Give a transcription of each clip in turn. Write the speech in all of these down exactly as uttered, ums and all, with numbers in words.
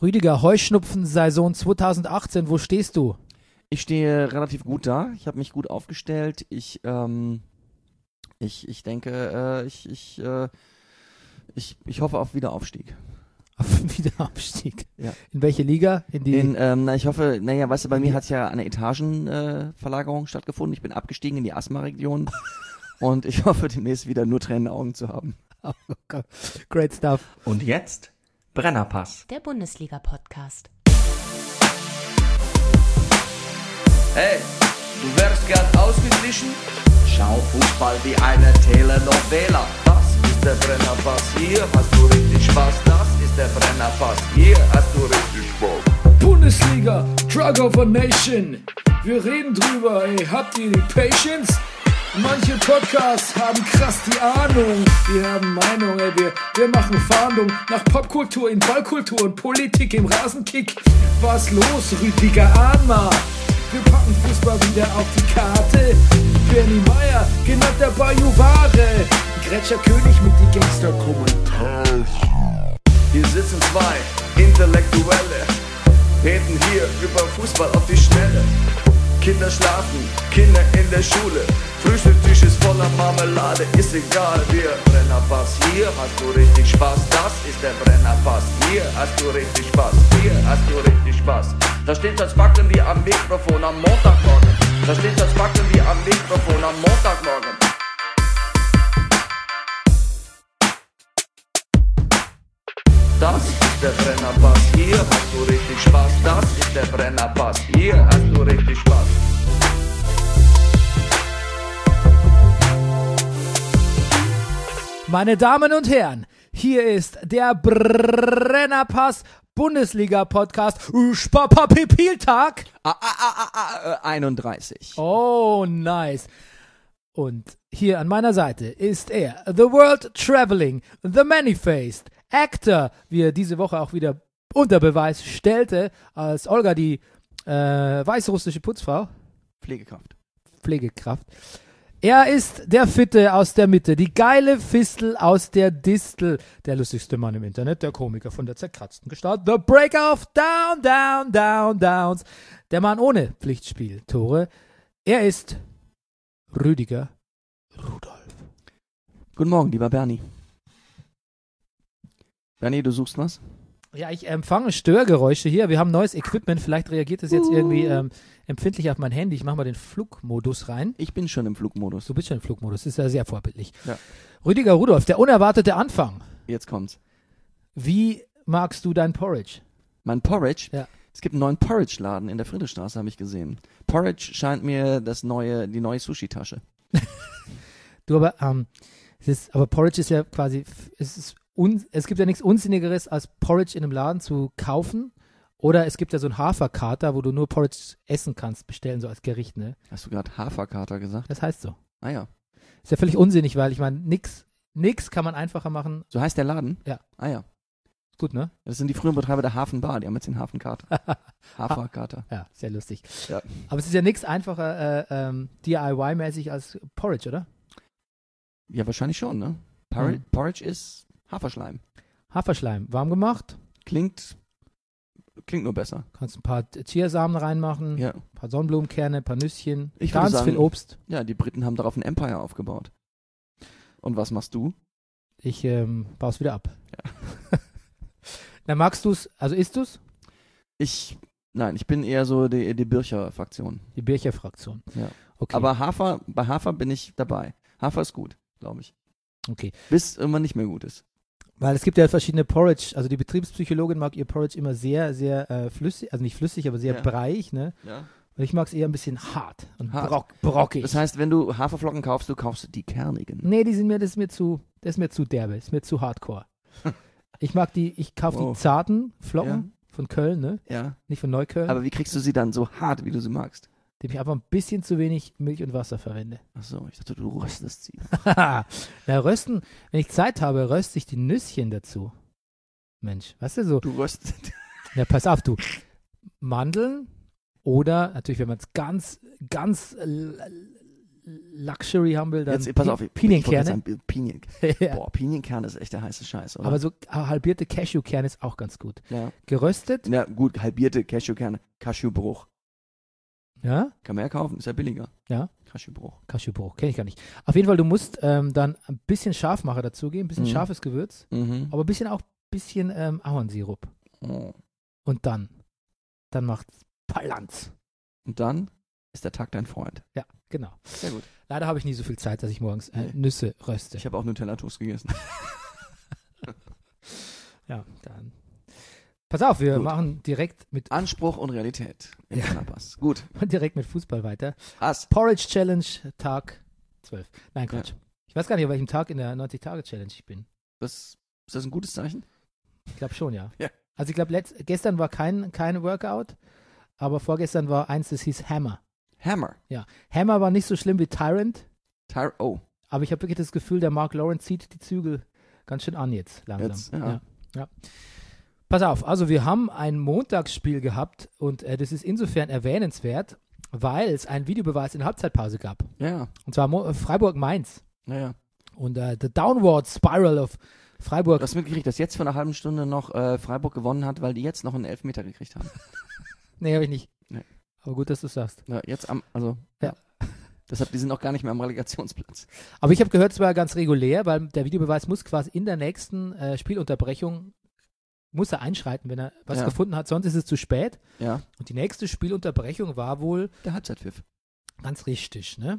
Rüdiger, Heuschnupfen-Saison zwanzig achtzehn, wo stehst du? Ich stehe relativ gut da. Ich habe mich gut aufgestellt. Ich, ähm, ich, ich denke, äh, ich, ich, äh, ich, ich hoffe auf Wiederaufstieg. Auf Wiederaufstieg? Ja. In welche Liga? In die In, ähm, na, ich hoffe, naja, weißt du, bei mir hat ja eine Etagenverlagerung äh, Verlagerung stattgefunden. Ich bin abgestiegen in die Asthma-Region und ich hoffe demnächst wieder nur Tränen in den Augen zu haben. Oh Gott. Great stuff. Und jetzt Brennerpass. Der Bundesliga-Podcast. Hey, du wärst gern ausgeglichen? Schau Fußball wie eine Telenovela. Das ist der Brennerpass, hier hast du richtig Spaß. Das ist der Brennerpass, hier hast du richtig Spaß. Bundesliga, Drug of a Nation. Wir reden drüber, ey, habt ihr die Patience? Manche Podcasts haben krass die Ahnung. Wir haben Meinung, ey, wir, wir machen Fahndung nach Popkultur in Ballkultur und Politik im Rasenkick. Was los, Rüdiger Ahnma? Wir packen Fußball wieder auf die Karte. Bernie Meyer, genannt der Bajuware. Gretscher König mit die Gangster-Kommentare. Hier sitzen zwei Intellektuelle, reden hier über Fußball auf die Schnelle. Kinder schlafen, Kinder in der Schule. Frühstückstisch ist voller Marmelade, ist egal, wir Brennerpass. Hier hast du richtig Spaß, das ist der Brennerpass. Hier hast du richtig Spaß, hier hast du richtig Spaß. Da steht das Backen wie am Mikrofon am Montagmorgen. Da steht das Backen wie am Mikrofon am Montagmorgen. Das ist der Brennerpass, hier hast du richtig Spaß. Das ist der Brennerpass, hier hast du richtig Spaß. Meine Damen und Herren, hier ist der Brennerpass Bundesliga-Podcast Spapapipiltag. Ah, ah, ah, ah, ah, einunddreißig. Oh, nice. Und hier an meiner Seite ist er, The World Traveling, The Many-Faced Actor, wie er diese Woche auch wieder unter Beweis stellte, als Olga, die äh, weißrussische Putzfrau. Pflegekraft. Pflegekraft. Er ist der Fitte aus der Mitte, die geile Fistel aus der Distel, der lustigste Mann im Internet, der Komiker von der zerkratzten Gestalt, The Breaker of Down, Down, Down, Downs, der Mann ohne Pflichtspieltore. Er ist Rüdiger Rudolph. Guten Morgen, lieber Bernie. Bernie, du suchst was? Ja, ich empfange Störgeräusche hier. Wir haben neues Equipment. Vielleicht reagiert es jetzt irgendwie ähm, empfindlich auf mein Handy. Ich mache mal den Flugmodus rein. Ich bin schon im Flugmodus. Du bist schon im Flugmodus. Das ist ja sehr vorbildlich. Ja. Rüdiger Rudolph, der unerwartete Anfang. Jetzt kommt's. Wie magst du dein Porridge? Mein Porridge? Ja. Es gibt einen neuen Porridge-Laden in der Friedrichstraße, habe ich gesehen. Porridge scheint mir das neue, die neue Sushi-Tasche. Du aber, ähm, es ist, aber Porridge ist ja quasi, es ist un, es gibt ja nichts Unsinnigeres, als Porridge in einem Laden zu kaufen. Oder es gibt ja so einen Haferkater, wo du nur Porridge essen kannst, bestellen, so als Gericht, ne? Hast du gerade Haferkater gesagt? Das heißt so. Ah ja. Ist ja völlig unsinnig, weil ich meine, nix, nix kann man einfacher machen. So heißt der Laden? Ja. Ah ja. Gut, ne? Das sind die früheren Betreiber der Hafenbar, die haben jetzt den Hafenkater. Haferkater. Ja, sehr lustig. Ja. Aber es ist ja nichts einfacher äh, ähm, D I Y-mäßig als Porridge, oder? Ja, wahrscheinlich schon, ne? Porridge, Mhm. Porridge ist Haferschleim. Haferschleim, warm gemacht. Klingt, klingt nur besser. Kannst ein paar Chiasamen reinmachen, Ja. ein paar Sonnenblumenkerne, ein paar Nüsschen, Ich würde ganz sagen- viel Obst. Ja, die Briten haben darauf ein Empire aufgebaut. Und was machst du? Ich ähm, baue es wieder ab. Dann magst du es, also isst du es? Ich, nein, ich bin eher so die, die Bircher-Fraktion. Die Bircher-Fraktion. Ja. Okay. Aber Hafer, bei Hafer bin ich dabei. Hafer ist gut, glaube ich. okay. Bis irgendwann nicht mehr gut ist. Weil es gibt ja verschiedene Porridge, also die Betriebspsychologin mag ihr Porridge immer sehr, sehr äh, flüssig, also nicht flüssig, aber sehr Ja. breich, ne? Ja. Und ich mag es eher ein bisschen hart und Hart. Brock, brockig. Das heißt, wenn du Haferflocken kaufst, du kaufst die kernigen. Nee, die sind mir, das ist mir zu, das ist mir zu derbe, das ist mir zu hardcore. Ich mag die, ich kaufe Wow. die zarten Flocken von Köln, ne? Ja. Nicht von Neukölln, Aber wie kriegst du sie dann so hart, wie du sie magst? indem ich einfach ein bisschen zu wenig Milch und Wasser verwende. Achso, ich dachte, du röstest sie. Na, rösten, wenn ich Zeit habe, röste ich die Nüsschen dazu. Mensch, weißt du so? Du röstest. Ja, pass auf, du. Mandeln oder, natürlich, wenn man es ganz, ganz l- Luxury haben will, dann Jetzt, pass auf, Pi- ich- ich wollte Pinienkerne. jetzt sagen, Pinien, Ja. boah, Pinienkerne ist echt der heiße Scheiß, oder? Aber so halbierte Cashewkerne ist auch ganz gut. ja. Geröstet, Na gut, halbierte Cashewkerne, Cashewbruch. ja, Kann man ja kaufen, ist ja billiger. Ja. Cashewbruch. Cashewbruch, kenne ich gar nicht. Auf jeden Fall, du musst ähm, dann ein bisschen Scharfmacher dazugeben, ein bisschen Mhm. scharfes Gewürz, Mhm. aber ein bisschen auch ein bisschen ähm, Ahornsirup. Oh. Und dann, dann macht's Balance. Und dann ist der Tag dein Freund. Ja, genau. Sehr gut. Leider habe ich nie so viel Zeit, dass ich morgens äh, Nee. Nüsse röste. Ich habe auch Nutella-Toast gegessen. Ja, dann. Pass auf, wir Gut. machen direkt mit, Anspruch und Realität im Ja. Brennerpass. Gut. direkt mit Fußball weiter. Hass. Porridge Challenge, Tag zwölf. Nein, Quatsch. Ich weiß gar nicht, an welchem Tag in der neunzig-Tage-Challenge ich bin. Das, ist das ein gutes Zeichen? Ich glaube schon, ja. Ja. Also ich glaube, gestern war kein, kein Workout, aber vorgestern war eins, das hieß Hammer. Hammer. Ja. Hammer war nicht so schlimm wie Tyrant, Tyre, oh. aber ich habe wirklich das Gefühl, der Mark Lawrence zieht die Zügel ganz schön an jetzt langsam. Jetzt, ja. ja. ja. Pass auf, also wir haben ein Montagsspiel gehabt und äh, das ist insofern erwähnenswert, weil es einen Videobeweis in der Halbzeitpause gab. Ja, Und zwar Mo- Freiburg-Mainz. naja. Und äh, the downward spiral of Freiburg. Du hast mitgekriegt, dass jetzt vor einer halben Stunde noch äh, Freiburg gewonnen hat, weil die jetzt noch einen Elfmeter gekriegt haben. Nee, habe ich nicht. Nee. Aber gut, dass du es sagst. Ja, jetzt am, also, Ja. ja. Deshalb, die sind noch gar nicht mehr am Relegationsplatz. Aber ich habe gehört, es war ganz regulär, weil der Videobeweis muss quasi in der nächsten äh, Spielunterbrechung muss er einschreiten, wenn er was Ja. gefunden hat, sonst ist es zu spät. Ja, Und die nächste Spielunterbrechung war wohl der Halbzeitpfiff. ganz richtig, ne?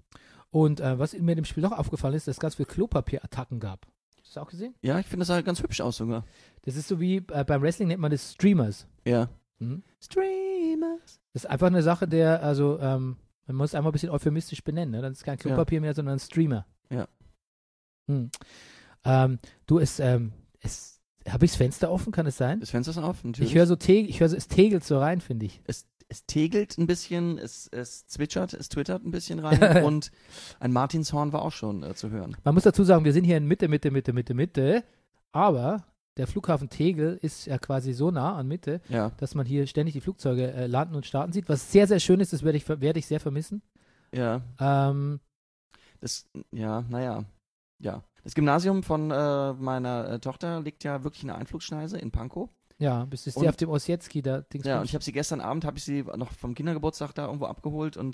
Und äh, was mir in dem Spiel noch aufgefallen ist, dass es ganz viele Klopapierattacken gab. Hast du das auch gesehen? Ja, ich finde, das sah ganz hübsch aus sogar. Das ist so wie äh, beim Wrestling nennt man das Streamers. Ja. Mhm. Streamers. Das ist einfach eine Sache, der, also, ähm, man muss es einmal ein bisschen euphemistisch benennen, ne? Dann ist es kein Klopapier mehr, sondern ein Streamer. Ja. Hm. Ähm, du, es, ähm, es, habe ich das Fenster offen, kann es sein? Das Fenster ist auf, natürlich. Ich höre so, Tegel, ich höre so, es tegelt so rein, finde ich. es, es tegelt ein bisschen, es, es zwitschert, es twittert ein bisschen rein und ein Martinshorn war auch schon äh, zu hören. Man muss dazu sagen, wir sind hier in Mitte, Mitte, Mitte, Mitte, Mitte, aber der Flughafen Tegel ist ja quasi so nah an Mitte, Ja, dass man hier ständig die Flugzeuge äh, landen und starten sieht, was sehr, sehr schön ist, das werde ich, werde ich sehr vermissen. ja. Ähm, Das, ja, naja, ja. Das Gymnasium von äh, meiner äh, Tochter liegt ja wirklich in der Einflugschneise in Pankow. ja, bist du Und- sehr auf dem Osjetski da Dings. Ja, und ich habe sie gestern Abend, habe ich sie noch vom Kindergeburtstag da irgendwo abgeholt und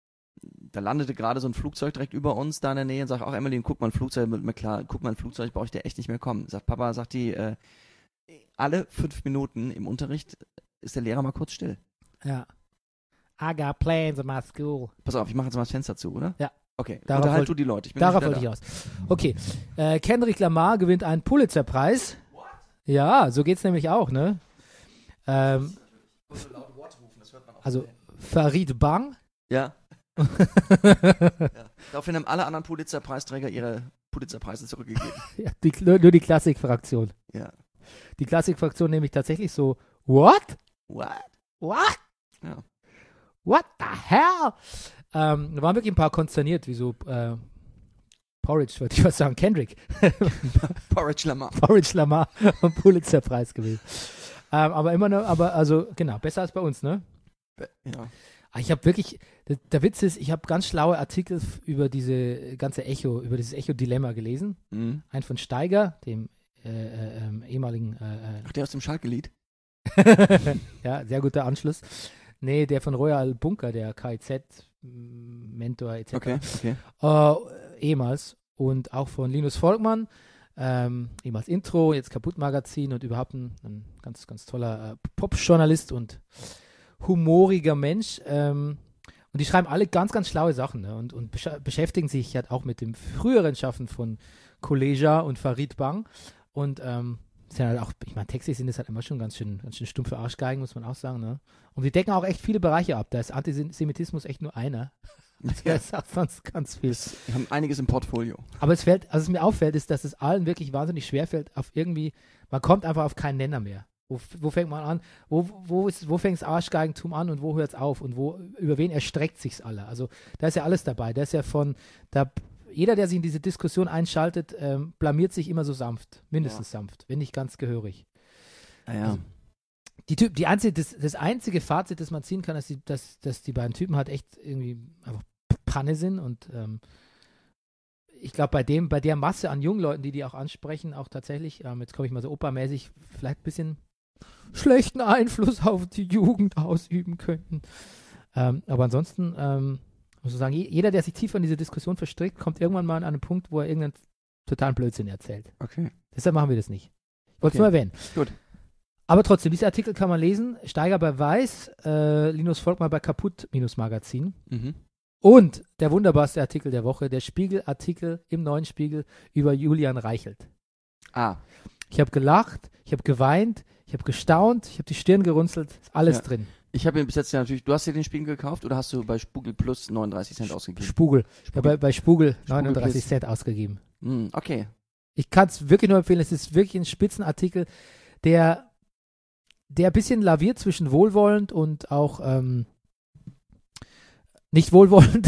da landete gerade so ein Flugzeug direkt über uns da in der Nähe und sagt auch, Emmeline, guck mal ein Flugzeug, mit mir klar, guck mal ein Flugzeug, brauche ich dir echt nicht mehr kommen. Sagt Papa, sagt die, äh, alle fünf Minuten im Unterricht ist der Lehrer mal kurz still. Ja. I got plans in my school. Pass auf, ich mache jetzt mal das Fenster zu, oder? Ja. Okay, Darauf unterhalt wollt- du die Leute. Ich bin Darauf gleich wollte ich wieder aus. Okay. Äh, Kendrick Lamar gewinnt einen Pulitzerpreis. Ja, so geht's nämlich auch, ne? Ähm, also Farid Bang. da. Ja. ja. Daraufhin haben alle anderen Pulitzerpreisträger ihre Pulitzerpreise zurückgegeben. Ja, die, nur, nur die Klassikfraktion. Ja. Die Klassikfraktion nämlich tatsächlich so, what? What? What? Ja. What the hell? Ähm, da waren wirklich ein paar konsterniert, wie so äh, Porridge, wollte ich was sagen, Kendrick. Porridge Lamar. Porridge Lamar und Pulitzerpreis gewählt. Ähm, aber immer noch, aber also, genau, besser als bei uns, ne? Ja. Ah, Ich habe wirklich, der, der Witz ist, ich habe ganz schlaue Artikel f- über diese ganze Echo, über dieses Echo-Dilemma gelesen. Mhm. Ein von Steiger, dem äh, äh, ähm, ehemaligen, äh, Ach, der aus dem Schalke-Lied? äh, ja, sehr guter Anschluss. Nee, der von Royal Bunker, der K I Z-Mentor et cetera. Okay, okay. Äh, ehemals. Und auch von Linus Volkmann, ähm, ehemals Intro, jetzt Kaputt-Magazin und überhaupt ein, ein ganz, ganz toller äh, Pop-Journalist und humoriger Mensch. Ähm, und die schreiben alle ganz, ganz schlaue Sachen, ne? und, und besch beschäftigen sich halt auch mit dem früheren Schaffen von Koleja und Farid Bang. Und ähm, sind halt auch, ich meine, textlich sind das halt immer schon ganz schön, ganz schön stumpfe Arschgeigen, muss man auch sagen. Ne? Und die decken auch echt viele Bereiche ab. Da ist Antisemitismus echt nur einer. Also da ist auch sonst ganz viel. Wir haben einiges im Portfolio. Aber es fällt, also was mir auffällt, ist, dass es allen wirklich wahnsinnig schwer fällt, auf irgendwie, man kommt einfach auf keinen Nenner mehr. Wo, wo fängt man an? Wo, wo, ist, wo fängt das Arschgeigentum an und wo hört es auf? Und wo, über wen erstreckt sich's alle? Also da ist ja alles dabei. Da ist ja von, da, jeder, der sich in diese Diskussion einschaltet, ähm, blamiert sich immer so sanft. Mindestens sanft, wenn nicht ganz gehörig. Naja. Also, Die Typ, die einzige, das, das einzige Fazit, das man ziehen kann, ist, die, dass, dass die beiden Typen halt echt irgendwie einfach Kanne sind und ähm, ich glaube, bei dem, bei der Masse an jungen Leuten, die die auch ansprechen, auch tatsächlich, ähm, jetzt komme ich mal so opermäßig, vielleicht ein bisschen schlechten Einfluss auf die Jugend ausüben könnten. Ähm, aber ansonsten, ähm, muss ich sagen, jeder, der sich tiefer in diese Diskussion verstrickt, kommt irgendwann mal an einen Punkt, wo er irgendeinen totalen Blödsinn erzählt. Okay. Deshalb machen wir das nicht. Ich wollte es Okay. nur erwähnen. Gut. Aber trotzdem, dieser Artikel kann man lesen. Steiger bei Weiß, äh, Linus Volkmann bei Kaputt-Magazin. Mhm. Und der wunderbarste Artikel der Woche, der Spiegel-Artikel im neuen Spiegel über Julian Reichelt. Ah, Ich habe gelacht, ich habe geweint, ich habe gestaunt, ich habe die Stirn gerunzelt, ist alles Ja. drin. ich habe ihn bis jetzt ja natürlich, du hast dir den Spiegel gekauft oder hast du bei Spugel Plus neununddreißig Cent ausgegeben? Spugel. Ich habe bei, bei Spugel Spugel neununddreißig Plus. Cent ausgegeben. Hm, okay. Ich kann es wirklich nur empfehlen, es ist wirklich ein Spitzenartikel, der, der ein bisschen laviert zwischen wohlwollend und auch ähm, nicht wohlwollend.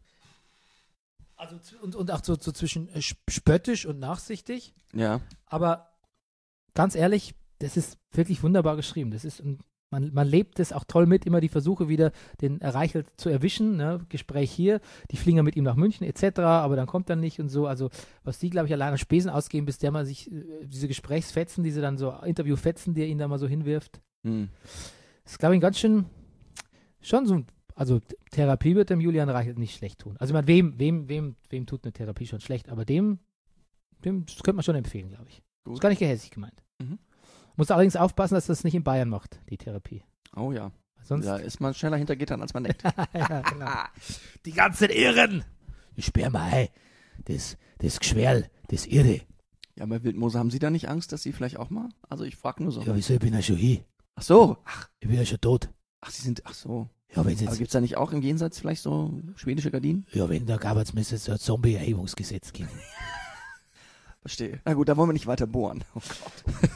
Also z- und, und auch so, so zwischen äh, sp- spöttisch und nachsichtig. Ja. Aber ganz ehrlich, das ist wirklich wunderbar geschrieben. Das ist ein, man, man lebt es auch toll mit, immer die Versuche wieder, den Reichelt zu erwischen. Ne? Gespräch hier, die fliegen ja mit ihm nach München et cetera, aber dann kommt er nicht und so. Also was die, glaube ich, alleine Spesen ausgeben, bis der mal sich, äh, diese Gesprächsfetzen, diese dann so Interviewfetzen, die er ihn da mal so hinwirft, Hm. das ist, glaube ich, ganz schön, schon so, ein- also T- Therapie wird dem Julian Reichelt nicht schlecht tun. Also ich meine, wem, wem, wem, wem tut eine Therapie schon schlecht, aber dem, dem das könnte man schon empfehlen, glaube ich. Gut. Ist gar nicht gehässig gemeint. Mhm. Muss allerdings aufpassen, dass das nicht in Bayern macht, die Therapie. Oh ja. Sonst, Da ist man schneller hinter Gittern, als man denkt. ja, genau. Die ganzen Irren! Ich sperr mal, hey. Das, das Geschwerl, das Irre. Ja, bei Wildmoose haben Sie da nicht Angst, dass Sie vielleicht auch mal? Also ich frage nur so. Ja, wieso, ich bin ja schon hier. Ach so. Ach, Ich bin ja schon tot. ach, Sie sind, ach so. Ja, wenn Aber jetzt, gibt's da nicht auch im Jenseits vielleicht so schwedische Gardinen? ja, wenn, da gab es müsste so ein Zombie-Erhebungsgesetz geben. Verstehe. Na gut, da wollen wir nicht weiter bohren. Oh Gott.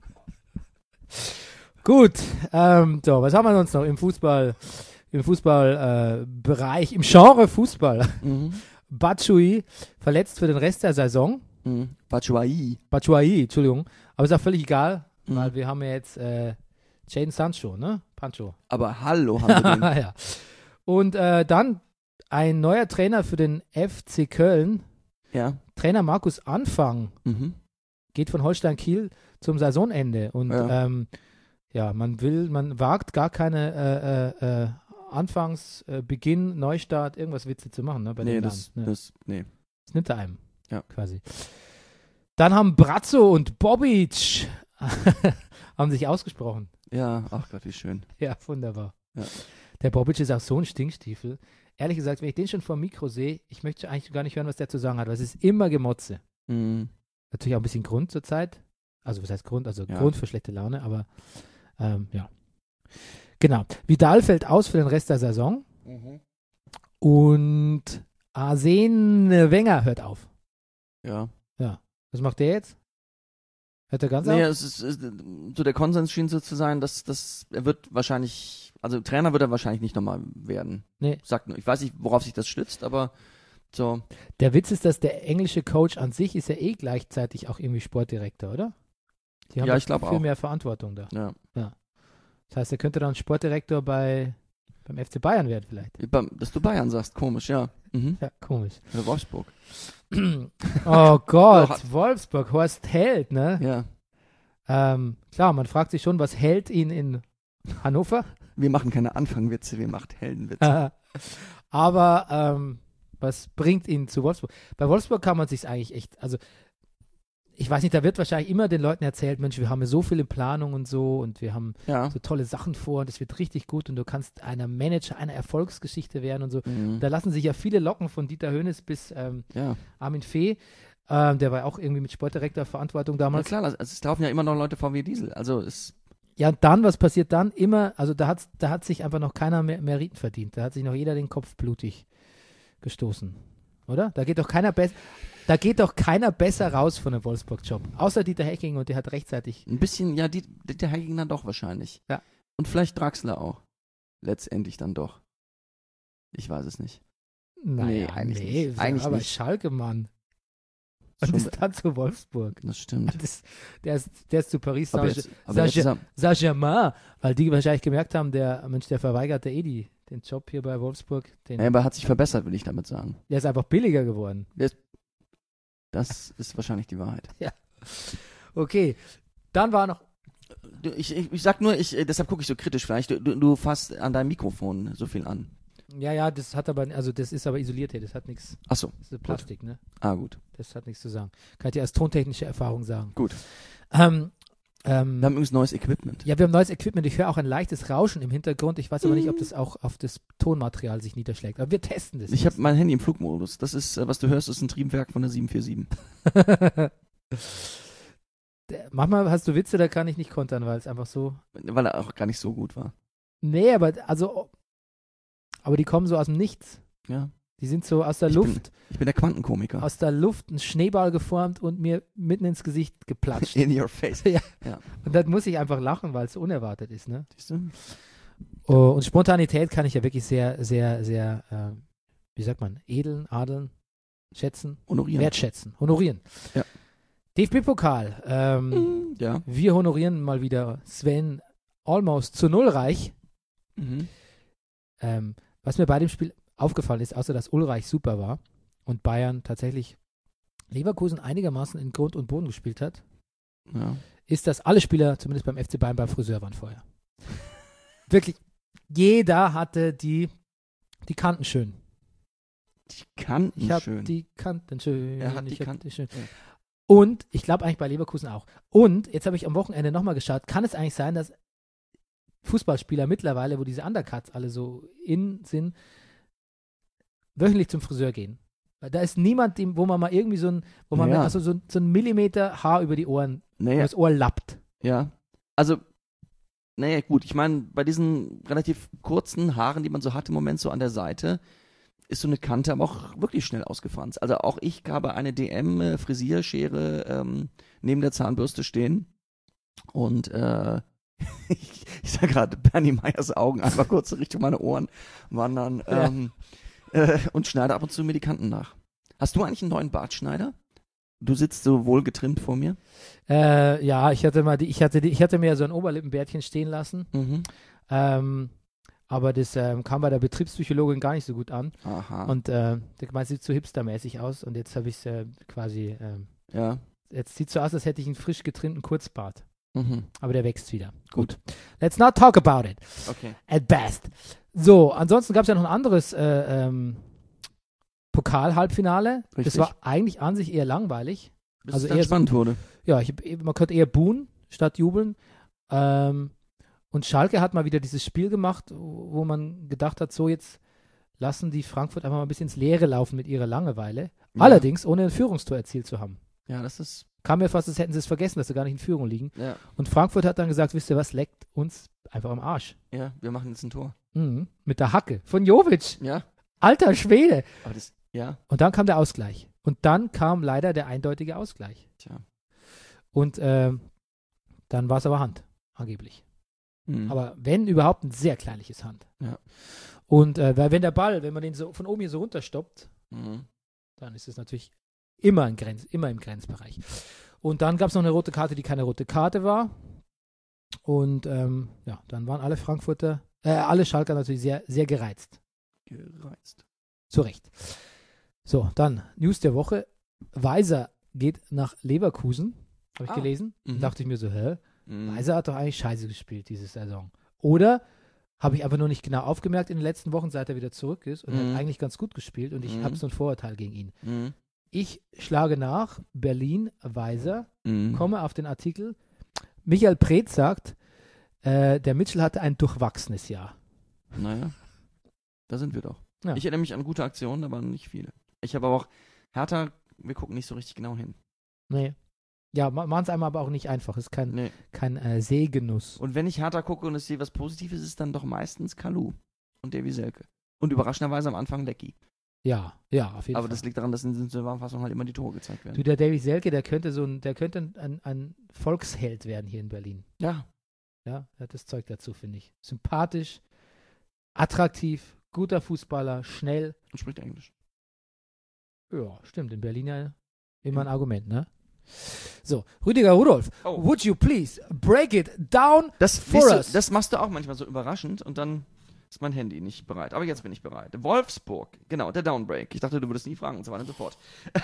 Gut, ähm, so, was haben wir sonst noch im Fußball, im Fußballbereich, äh, Bereich, im Genre Fußball? Mhm. Batshuayi verletzt für den Rest der Saison. Mhm. Batshuayi. Batshuayi, Entschuldigung. Aber ist auch völlig egal, Mhm. weil wir haben ja jetzt äh, Jadon Sancho, ne? Pancho. Aber hallo haben wir den. ja. Und äh, dann ein neuer Trainer für den F C Köln. Ja. Trainer Markus Anfang Mhm. geht von Holstein Kiel zum Saisonende. Und Ja. ja, ähm, ja man will, man wagt gar keine äh, äh, äh, Anfangsbeginn, äh, Neustart, irgendwas Witze zu machen, ne? Bei Nee, dem das, Namen, ne? das, nee. Das nimmt er einem. Ja. Quasi. Dann haben Brazzo und Bobic haben sich ausgesprochen. Ja, ach Gott, wie schön. Ja, wunderbar. Ja. Der Bobic ist auch so ein Stinkstiefel. Ehrlich gesagt, wenn ich den schon vor dem Mikro sehe, ich möchte eigentlich gar nicht hören, was der zu sagen hat, weil es ist immer Gemotze. Mhm. Natürlich auch ein bisschen Grund zur Zeit. Also was heißt Grund? Also Ja. Grund für schlechte Laune, aber ähm, ja. Genau. Vidal fällt aus für den Rest der Saison Mhm. und Arsene Wenger hört auf. Ja. Was macht der jetzt? Hört er ganz Nee, auf? es ist, es, so der Konsens schien so zu sein, dass, dass er wird wahrscheinlich, also Trainer wird er wahrscheinlich nicht nochmal werden. Nee. Sagt, nur- ich weiß nicht, worauf sich das stützt, aber so. Der Witz ist, dass der englische Coach an sich ist ja eh gleichzeitig auch irgendwie Sportdirektor, oder? Die haben Ja, doch ich glaub viel auch. mehr Verantwortung da. Ja. Das heißt, er könnte dann Sportdirektor bei beim F C Bayern werden vielleicht. Beim- Dass du Bayern sagst, komisch, ja. Mhm. Ja, komisch. Oder Wolfsburg. Oh Gott, Doch. Wolfsburg, Horst Held, ne? Ja. Ähm, klar, man fragt sich schon, was hält ihn in Hannover? Wir machen keine Anfangwitze, wir machen Heldenwitze. Aber ähm, was bringt ihn zu Wolfsburg? Bei Wolfsburg kann man sich eigentlich echt, also ich weiß nicht, da wird wahrscheinlich immer den Leuten erzählt, Mensch, wir haben ja so viel in Planung und so und wir haben Ja. so tolle Sachen vor und es wird richtig gut und du kannst einer Manager einer Erfolgsgeschichte werden und so. Mhm. Da lassen sich ja viele locken, von Dieter Hoeneß bis ähm, Ja. Armin Fee, ähm, der war auch irgendwie mit Sportdirektor Verantwortung Na damals. klar, also es laufen ja immer noch Leute V W Diesel. Also es, Ja, und dann, was passiert dann? Immer, also da hat, da hat sich einfach noch keiner mehr Meriten verdient. Da hat sich noch jeder den Kopf blutig gestoßen. Oder? Da geht doch keiner besser. Da geht doch keiner besser raus von einem Wolfsburg-Job. Außer Dieter Hecking und der hat rechtzeitig. ein bisschen, ja, die, der Hacking dann doch wahrscheinlich. Ja. Und vielleicht Draxler auch. Letztendlich dann doch. Ich weiß es nicht. Naja, eigentlich nee, nicht. Eigentlich aber nicht. Schalke, Mann. Und Schon ist dann zu Wolfsburg. Das stimmt. Das, der, ist, der ist zu Paris Aber Saint- jetzt, aber jetzt ist er, Saint-Germain, weil die wahrscheinlich gemerkt haben, der Mensch, der verweigert ja eh die, den Job hier bei Wolfsburg. Den, Ja, aber hat sich verbessert, will ich damit sagen. der ist einfach billiger geworden. Das ist wahrscheinlich die Wahrheit. Okay, dann war noch, Du, ich, ich, ich sag nur, ich, äh, deshalb gucke ich so kritisch vielleicht, du, du, du fasst an deinem Mikrofon so viel an. ja, ja, das hat aber, also das ist aber isoliert hier, das hat nichts, Achso, das ist Plastik, ne? ah gut. Das hat nichts zu sagen. Kann ich dir als tontechnische Erfahrung sagen. Gut. Ähm, ähm, Wir haben übrigens neues Equipment. ja, wir haben neues Equipment. Ich höre auch ein leichtes Rauschen im Hintergrund. Ich weiß aber nicht, ob das auch auf das Tonmaterial sich niederschlägt. Aber wir testen das. Ich habe mein Handy im Flugmodus. Das ist, äh, was du hörst, ist ein Triebwerk von der sieben vier sieben. Der- Manchmal hast du Witze, da kann ich nicht kontern, weil es einfach so. Weil er auch gar nicht so gut war. Nee, aber also. Aber die kommen so aus dem Nichts. Ja. Die sind so aus der Ich Luft, Ich bin der Quantenkomiker. aus der Luft ein Schneeball geformt und mir mitten ins Gesicht geplatscht. In your face. Und dann muss ich einfach lachen, weil es so unerwartet ist, ne? Siehst du? Oh, und Spontanität kann ich ja wirklich sehr, sehr, sehr, äh, wie sagt man, edeln, adeln, schätzen, Honorieren. wertschätzen, honorieren. Ja. D F B-Pokal. Ähm, Ja. Wir honorieren mal wieder Sven Almost zu Nullreich. Mhm. Ähm, was mir bei dem Spiel aufgefallen ist, außer dass Ulreich super war und Bayern tatsächlich Leverkusen einigermaßen in Grund und Boden gespielt hat, Ja. ist, dass alle Spieler, zumindest beim F C Bayern, beim Friseur waren vorher. Wirklich, jeder hatte die, die Kanten schön. Die Kanten Ich habe schön. die Kanten schön. Er hat ich die hab Kanten- schön. ja. Und ich glaube eigentlich bei Leverkusen auch. Und jetzt habe ich am Wochenende nochmal geschaut, kann es eigentlich sein, dass Fußballspieler mittlerweile, wo diese Undercuts alle so in sind, wöchentlich zum Friseur gehen? Weil da ist niemand, dem, wo man mal irgendwie so ein, wo man Ja. mal, also so, so ein Millimeter Haar über die Ohren, über Naja, das Ohr lappt. ja. Also, naja, gut. Ich meine, bei diesen relativ kurzen Haaren, die man so hat im Moment so an der Seite, ist so eine Kante aber auch wirklich schnell ausgefranst. Also auch ich habe eine D M-Frisierschere ähm, neben der Zahnbürste stehen und äh, ich, ich sah gerade Bernie Meyers Augen einmal kurz Richtung meine Ohren wandern ähm, äh, und schneide ab und zu mir die Kanten nach. Hast du eigentlich einen neuen Bartschneider? Du sitzt so wohl getrimmt vor mir. Äh, ja, ich hatte mal die, ich hatte die, ich hatte mir so ein Oberlippenbärtchen stehen lassen. Mhm. Ähm, aber das ähm, kam bei der Betriebspsychologin gar nicht so gut an. Aha. Und äh, der meint, sieht zu hipstermäßig aus. Und jetzt habe ich es äh, quasi, ähm, ja. jetzt sieht so aus, als hätte ich einen frisch getrimmten Kurzbart. Mhm. Aber der wächst wieder. Gut. Let's not talk about it. Okay. At best. So, ansonsten gab es ja noch ein anderes äh, ähm, Pokal-Halbfinale. Das Richtig. war eigentlich an sich eher langweilig. Bis Also es dann eher so- spannend wurde. Ja, ich, hab- man könnte eher buhen statt jubeln. Ähm, und Schalke hat mal wieder dieses Spiel gemacht, wo man gedacht hat, so jetzt lassen die Frankfurt einfach mal ein bisschen ins Leere laufen mit ihrer Langeweile. Ja. Allerdings ohne ein Führungstor erzielt zu haben. Ja, das ist. Kam mir fast, als hätten sie es vergessen, dass sie gar nicht in Führung liegen. Ja, Und Frankfurt hat dann gesagt, wisst ihr was, leckt uns einfach am Arsch. ja, wir machen jetzt ein Tor. Mhm. Mit der Hacke von Jovic. Ja. Alter Schwede. Aber das. Ja. Und dann kam der Ausgleich. Und dann kam leider der eindeutige Ausgleich. Tja. Und ähm, dann war es aber Hand, angeblich. Mhm. Aber wenn überhaupt ein sehr kleinliches Hand. Ja. Und äh, weil wenn der Ball, wenn man den so von oben hier so runterstoppt, Mhm. dann ist es natürlich immer, ein Grenz, immer im Grenzbereich. Und dann gab es noch eine rote Karte, die keine rote Karte war. Und ähm, ja, dann waren alle Frankfurter, äh, alle Schalker natürlich sehr, sehr gereizt. Gereizt. Zu Recht. So, dann News der Woche. Weiser geht nach Leverkusen, habe ich Ah. gelesen. Mhm. Da dachte ich mir so, hä? Mhm. Weiser hat doch eigentlich scheiße gespielt diese Saison. Oder habe ich einfach nur nicht genau aufgemerkt in den letzten Wochen, seit er wieder zurück ist und er Mhm. hat eigentlich ganz gut gespielt und ich Mhm. habe so ein Vorurteil gegen ihn. Mhm. Ich schlage nach, Berlin, Weiser, Mhm. komme auf den Artikel. Michael Preetz sagt, äh, der Mitchell hatte ein durchwachsenes Jahr. Naja. Da sind wir doch. Ja. Ich erinnere mich an gute Aktionen, aber nicht viele. Ich habe aber auch. Hertha, wir gucken nicht so richtig genau hin. Nee. Ja, ma- machen es einem aber auch nicht einfach. Es ist kein, Nee. kein äh, Sehgenuss. Und wenn ich Hertha gucke und es sehe was Positives, ist es dann doch meistens Kalu und Davy Selke. Und überraschenderweise am Anfang Lecky. Ja, ja, auf jeden Aber Fall. das liegt daran, dass in der Zusammenfassung halt immer die Tore gezeigt werden. Du, der Davy Selke, der könnte so ein, der könnte ein, ein, ein Volksheld werden hier in Berlin. Ja. Ja, er hat das Zeug dazu, finde ich. Sympathisch, attraktiv, guter Fußballer, schnell. Und spricht Englisch. Ja, stimmt. In Berlin ja immer ein Argument, ne? So, Rüdiger Rudolph, Oh. would you please break it down Das, for siehst du, us? das machst du auch manchmal so überraschend und dann ist mein Handy nicht bereit. Aber jetzt bin ich bereit. Wolfsburg, genau, der Downbreak. Ich dachte, du würdest nie fragen und so weiter und so fort.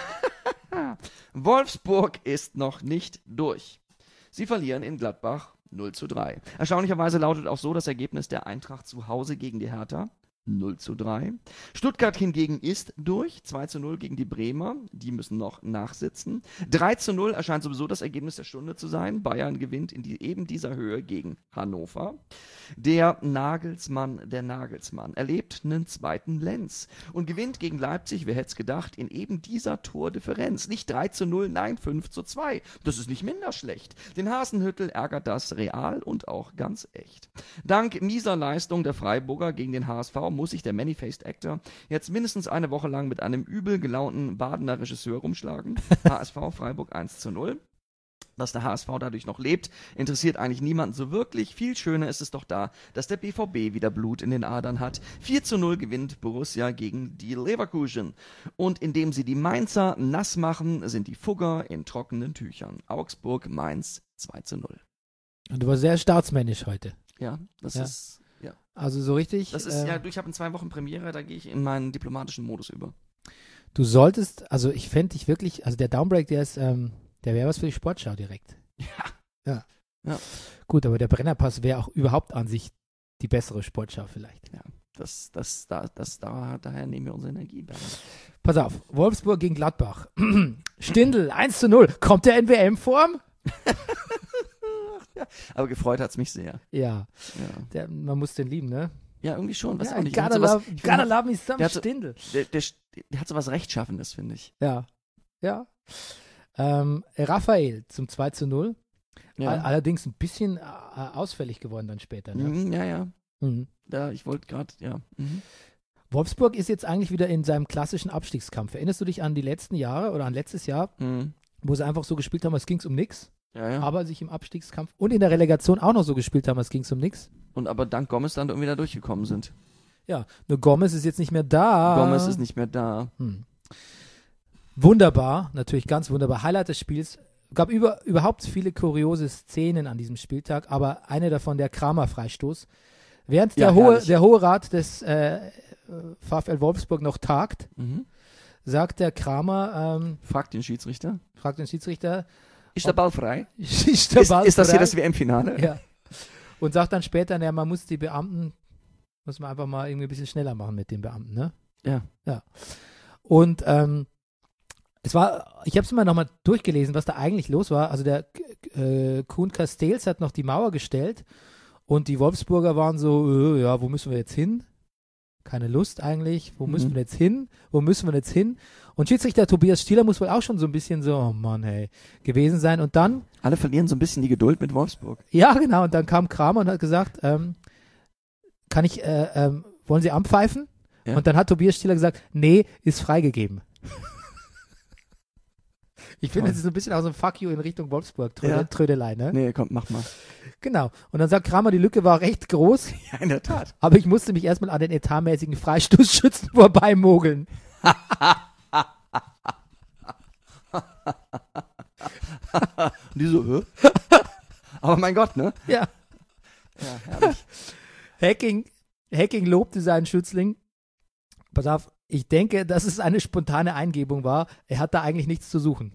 Wolfsburg ist noch nicht durch. Sie verlieren in Gladbach null zu drei. Erstaunlicherweise lautet auch so das Ergebnis der Eintracht zu Hause gegen die Hertha. null zu drei. Stuttgart hingegen ist durch. zwei zu null gegen die Bremer. Die müssen noch nachsitzen. drei zu null erscheint sowieso das Ergebnis der Stunde zu sein. Bayern gewinnt in die, eben dieser Höhe gegen Hannover. Der Nagelsmann, der Nagelsmann, erlebt einen zweiten Lenz und gewinnt gegen Leipzig, wer hätte es gedacht, in eben dieser Tordifferenz. Nicht drei zu null, nein, fünf zu zwei. Das ist nicht minder schlecht. Den Hasenhüttl ärgert das real und auch ganz echt. Dank mieser Leistung der Freiburger gegen den H S V muss sich der Many-Faced Actor jetzt mindestens eine Woche lang mit einem übel gelaunten Badener Regisseur rumschlagen. H S V Freiburg eins zu null. Dass der H S V dadurch noch lebt, interessiert eigentlich niemanden so wirklich. Viel schöner ist es doch da, dass der B V B wieder Blut in den Adern hat. vier zu null gewinnt Borussia gegen die Leverkusen. Und indem sie die Mainzer nass machen, sind die Fugger in trockenen Tüchern. Augsburg, Mainz zwei zu null. Und du warst sehr staatsmännisch heute. Ja, das Ja. ist... Ja. Also so richtig. Das ist, äh, ja, ich habe in zwei Wochen Premiere, da gehe ich in meinen diplomatischen Modus über. Du solltest, also ich fände dich wirklich, also der Downbreak, der ist, ähm, der wäre was für die Sportschau direkt. Ja. Ja. Ja. Gut, aber der Brennerpass wäre auch überhaupt an sich die bessere Sportschau vielleicht. Ja, das, das, da, das, da, daher nehmen wir unsere Energie. Bernd. Pass auf, Wolfsburg gegen Gladbach. Stindl, eins zu null. Kommt der in W M-Form? Ja, aber gefreut hat es mich sehr. Ja, Ja. der, man muss den lieben, ne? Ja, irgendwie schon. Weiß Ja, auch nicht. gotta Der hat sowas- love, ich gotta finde, love me some der hat so- Stindl. der, der, der hat so was Rechtschaffendes, finde ich. Ja, ja. Ähm, Raphael zum zwei zu null. All- Allerdings ein bisschen äh, ausfällig geworden dann später. Ne? Mhm, ja, ja. Mhm. Da, ich wollte gerade, ja. Mhm. Wolfsburg ist jetzt eigentlich wieder in seinem klassischen Abstiegskampf. Erinnerst du dich an die letzten Jahre oder an letztes Jahr, Mhm. wo sie einfach so gespielt haben, als ging es um nichts, Ja, ja. aber sich im Abstiegskampf und in der Relegation auch noch so gespielt haben, als ging es um nichts? Und aber dank Gomez dann irgendwie da durchgekommen sind. Ja, nur Gomez ist jetzt nicht mehr da. Gomez ist nicht mehr da. Hm. Wunderbar, natürlich ganz wunderbar. Highlight des Spiels. Gab über, überhaupt viele kuriose Szenen an diesem Spieltag, aber eine davon der Kramer-Freistoß. Während Ja, der, hohe, herrlich. der Hohe Rat des äh, VfL Wolfsburg noch tagt, Mhm. sagt der Kramer, ähm, Fragt den Schiedsrichter. fragt den Schiedsrichter, Ist der Ball frei? ist der Ist, Ball ist das hier frei? das W M-Finale? Ja. Und sagt dann später, naja, man muss die Beamten, muss man einfach mal irgendwie ein bisschen schneller machen mit den Beamten, ne? Ja. Ja. Und ähm, es war, ich habe es mal nochmal durchgelesen, was da eigentlich los war. Also der äh, Kuhn Castells hat noch die Mauer gestellt und die Wolfsburger waren so, äh, ja, wo müssen wir jetzt hin? Keine Lust eigentlich. Wo müssen Mhm. wir jetzt hin? Wo müssen wir jetzt hin? Und Schiedsrichter Tobias Stieler muss wohl auch schon so ein bisschen so, oh Mann, hey, gewesen sein. Und dann, Alle verlieren so ein bisschen die Geduld mit Wolfsburg. ja genau, und dann kam Kramer und hat gesagt, ähm, kann ich, äh, ähm, wollen Sie anpfeifen? Ja. Und dann hat Tobias Stieler gesagt, nee, ist freigegeben. Ich finde, Toll. das ist so ein bisschen auch so ein Fuck you in Richtung Wolfsburg, Tröde, Ja. Trödelei, ne? Nee, komm, mach mal. Genau. Und dann sagt Kramer, die Lücke war recht groß, Ja, in der Tat. aber ich musste mich erstmal an den etatmäßigen Freistoßschützen vorbeimogeln. Und die so, hä? Aber mein Gott, ne? Ja. Ja, herrlich. Hacking, Hacking lobte seinen Schützling. Pass auf, ich denke, dass es eine spontane Eingebung war. Er hat da eigentlich nichts zu suchen.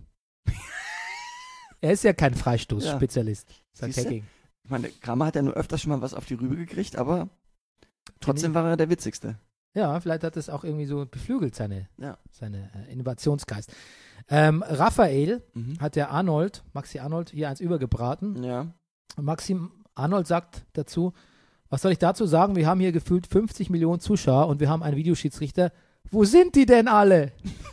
Er ist ja kein Freistoßspezialist, sagt Siehste? Hacking. Ich meine, Kramer hat ja nur öfters schon mal was auf die Rübe gekriegt, aber trotzdem war er der Witzigste. Ja, vielleicht hat es auch irgendwie so beflügelt, seine, Ja. seine äh, Innovationsgeist. Ähm, Raphael Mhm. hat der Arnold, Maxi Arnold, hier eins übergebraten. Ja. Und Maxim Arnold sagt dazu, was soll ich dazu sagen? Wir haben hier gefühlt fünfzig Millionen Zuschauer und wir haben einen Videoschiedsrichter. Wo sind die denn alle?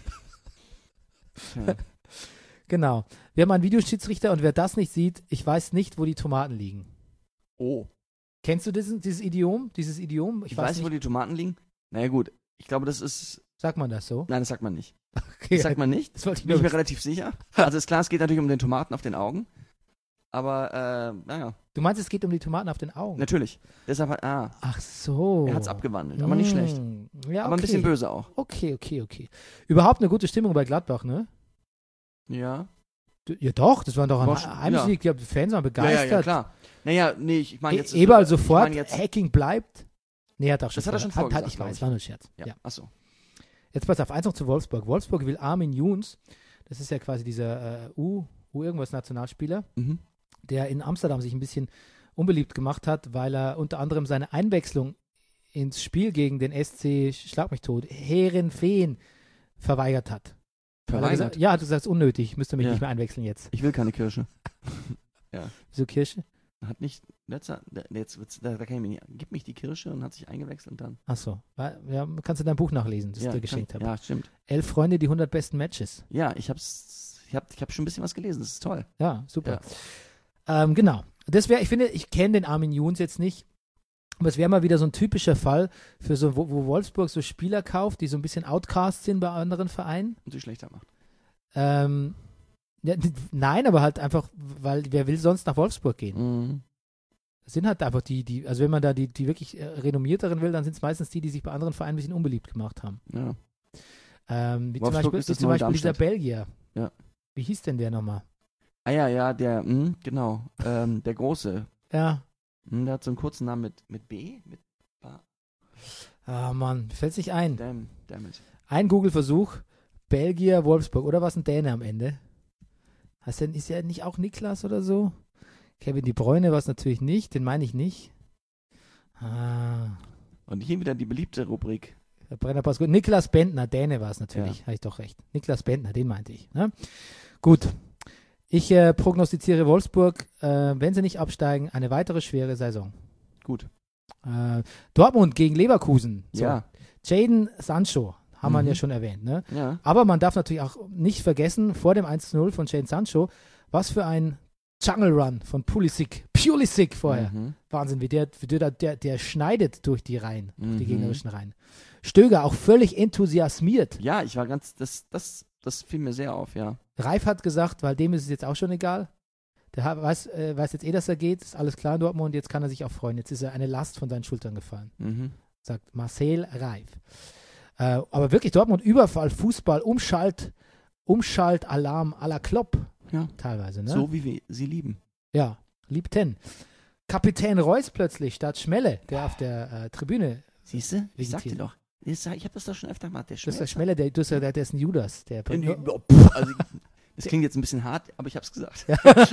ja. Genau. Wir haben einen Videoschiedsrichter und wer das nicht sieht, ich weiß nicht, wo die Tomaten liegen. Oh. Kennst du dieses, dieses Idiom? Dieses Idiom? Ich, Ich weiß weiß nicht, wo nicht. die Tomaten liegen. Naja, gut. Ich glaube, das ist. Sagt man das so? Nein, das sagt man nicht. Okay. Das sagt man nicht. Das wollte ich Bin ich nur mir wissen. relativ sicher. Also ist klar, es geht natürlich um den Tomaten auf den Augen. Aber, äh, naja, Du meinst, es geht um die Tomaten auf den Augen? natürlich. Deshalb, ah, Ach so. er hat's abgewandelt. Aber nicht schlecht. Mm, Ja, Aber ein okay. bisschen böse auch. Okay, okay, okay. Überhaupt eine gute Stimmung bei Gladbach, ne? Ja. Du- Ja doch, das war doch ein War schon- Heimsieg. Die Fans waren Ja, begeistert. ja, ja, klar. Naja, nee, ich, ich meine E jetzt. Eberl ich sofort, mein jetzt, Hacking bleibt. Nee, hat auch schon Das hat er schon hat, hat, vorgesagt, Ich glaub weiß, ich. war nur ein Scherz. Ja, Ja. achso. Jetzt pass auf, eins noch zu Wolfsburg. Wolfsburg will Armin Younes, das ist ja quasi dieser äh, U, U irgendwas Nationalspieler, Mhm. der in Amsterdam sich ein bisschen unbeliebt gemacht hat, weil er unter anderem seine Einwechslung ins Spiel gegen den S C, schlag mich tot, Heerenveen verweigert hat. Weil er gesagt, Verweigert? ja, du sagst unnötig, ich müsste mich Ja. nicht mehr einwechseln jetzt. Ich will keine Kirsche. Wieso Kirsche? Hat nicht, letzter, der- jetzt wird's, da, da kann ich mir nicht, gib mich die Kirsche und hat sich eingewechselt und dann. Achso, ja, kannst du dein Buch nachlesen, das ich dir kann- geschenkt habe. Ja, stimmt. Elf Freunde, die hundert besten Matches. Ja, ich hab's, ich hab, ich hab schon ein bisschen was gelesen, das ist toll. Ja, super. Ähm, genau. Das wäre, ich finde, ich kenne den Armin Younes jetzt nicht, aber es wäre mal wieder so ein typischer Fall für so, wo, wo Wolfsburg so Spieler kauft, die so ein bisschen Outcast sind bei anderen Vereinen. Und sie schlechter macht. Ähm, ja, n- nein, aber halt einfach, weil wer will sonst nach Wolfsburg gehen? Mhm. Das sind halt einfach die, die, also wenn man da die, die wirklich äh, renommierteren will, dann sind es meistens die, die sich bei anderen Vereinen ein bisschen unbeliebt gemacht haben. Ja. Ähm, wie zum Wolfsburg Beispiel, ist wie das zum neue Beispiel dieser Darmstadt. Belgier. Ja. Wie hieß denn der nochmal? Ah ja, ja, der, mh, genau, ähm, der Große. Ja. Hm, der hat so einen kurzen Namen mit, mit B, mit Ba- Ah, Mann, fällt nicht ein. Damn, damn it. Ein Google-Versuch, Belgier, Wolfsburg. Oder was ein Däne am Ende? Hast denn, ist ja nicht auch Niklas oder so? Kevin De Bruyne war es natürlich nicht, den meine ich nicht. Ah, Und hier wieder die beliebte Rubrik. der Brennerpass. Gut. Niklas Bentner, Däne war es natürlich. Habe ich doch recht. Niklas Bentner, den meinte ich. Ne? Gut. Ich äh, prognostiziere Wolfsburg, äh, wenn sie nicht absteigen, eine weitere schwere Saison. Gut. Äh, Dortmund gegen Leverkusen. So. Ja. Jadon Sancho, haben wir Mhm. ja schon erwähnt. Ne? Ja. Aber man darf natürlich auch nicht vergessen, vor dem eins zu null von Jadon Sancho, was für ein Jungle Run von Pulisic, Pulisic vorher. Mhm. Wahnsinn, wie der, wie der, der, der schneidet durch die Reihen, durch die Mhm. gegnerischen Reihen. Stöger auch völlig enthusiasmiert. Ja, ich war ganz, das, das, das fiel mir sehr auf, ja. Reif hat gesagt, weil dem ist es jetzt auch schon egal. Der hat- weiß, äh, weiß jetzt eh, dass er geht, ist alles klar in Dortmund, jetzt kann er sich auch freuen. Jetzt ist er eine Last von seinen Schultern gefallen, Mhm. sagt Marcel Reif. Äh, aber wirklich Dortmund, Überfall, Fußball, Umschalt, Umschalt-Alarm à la Klopp Ja. teilweise. Ne? So wie wir sie lieben. Ja, liebten. Kapitän Reus plötzlich statt Schmelle, der auf der äh, Tribüne, Siehst du? Ich sag dir Vegetieren. doch. Ich, sag, ich habe das doch schon öfter gemacht. Der das ist der Schmelzer. Schmelle, der, du hast ja- der, der ist ein Judas. Der bringt In die- nur, oh, pff, also, das klingt jetzt ein bisschen hart, aber ich hab's gesagt.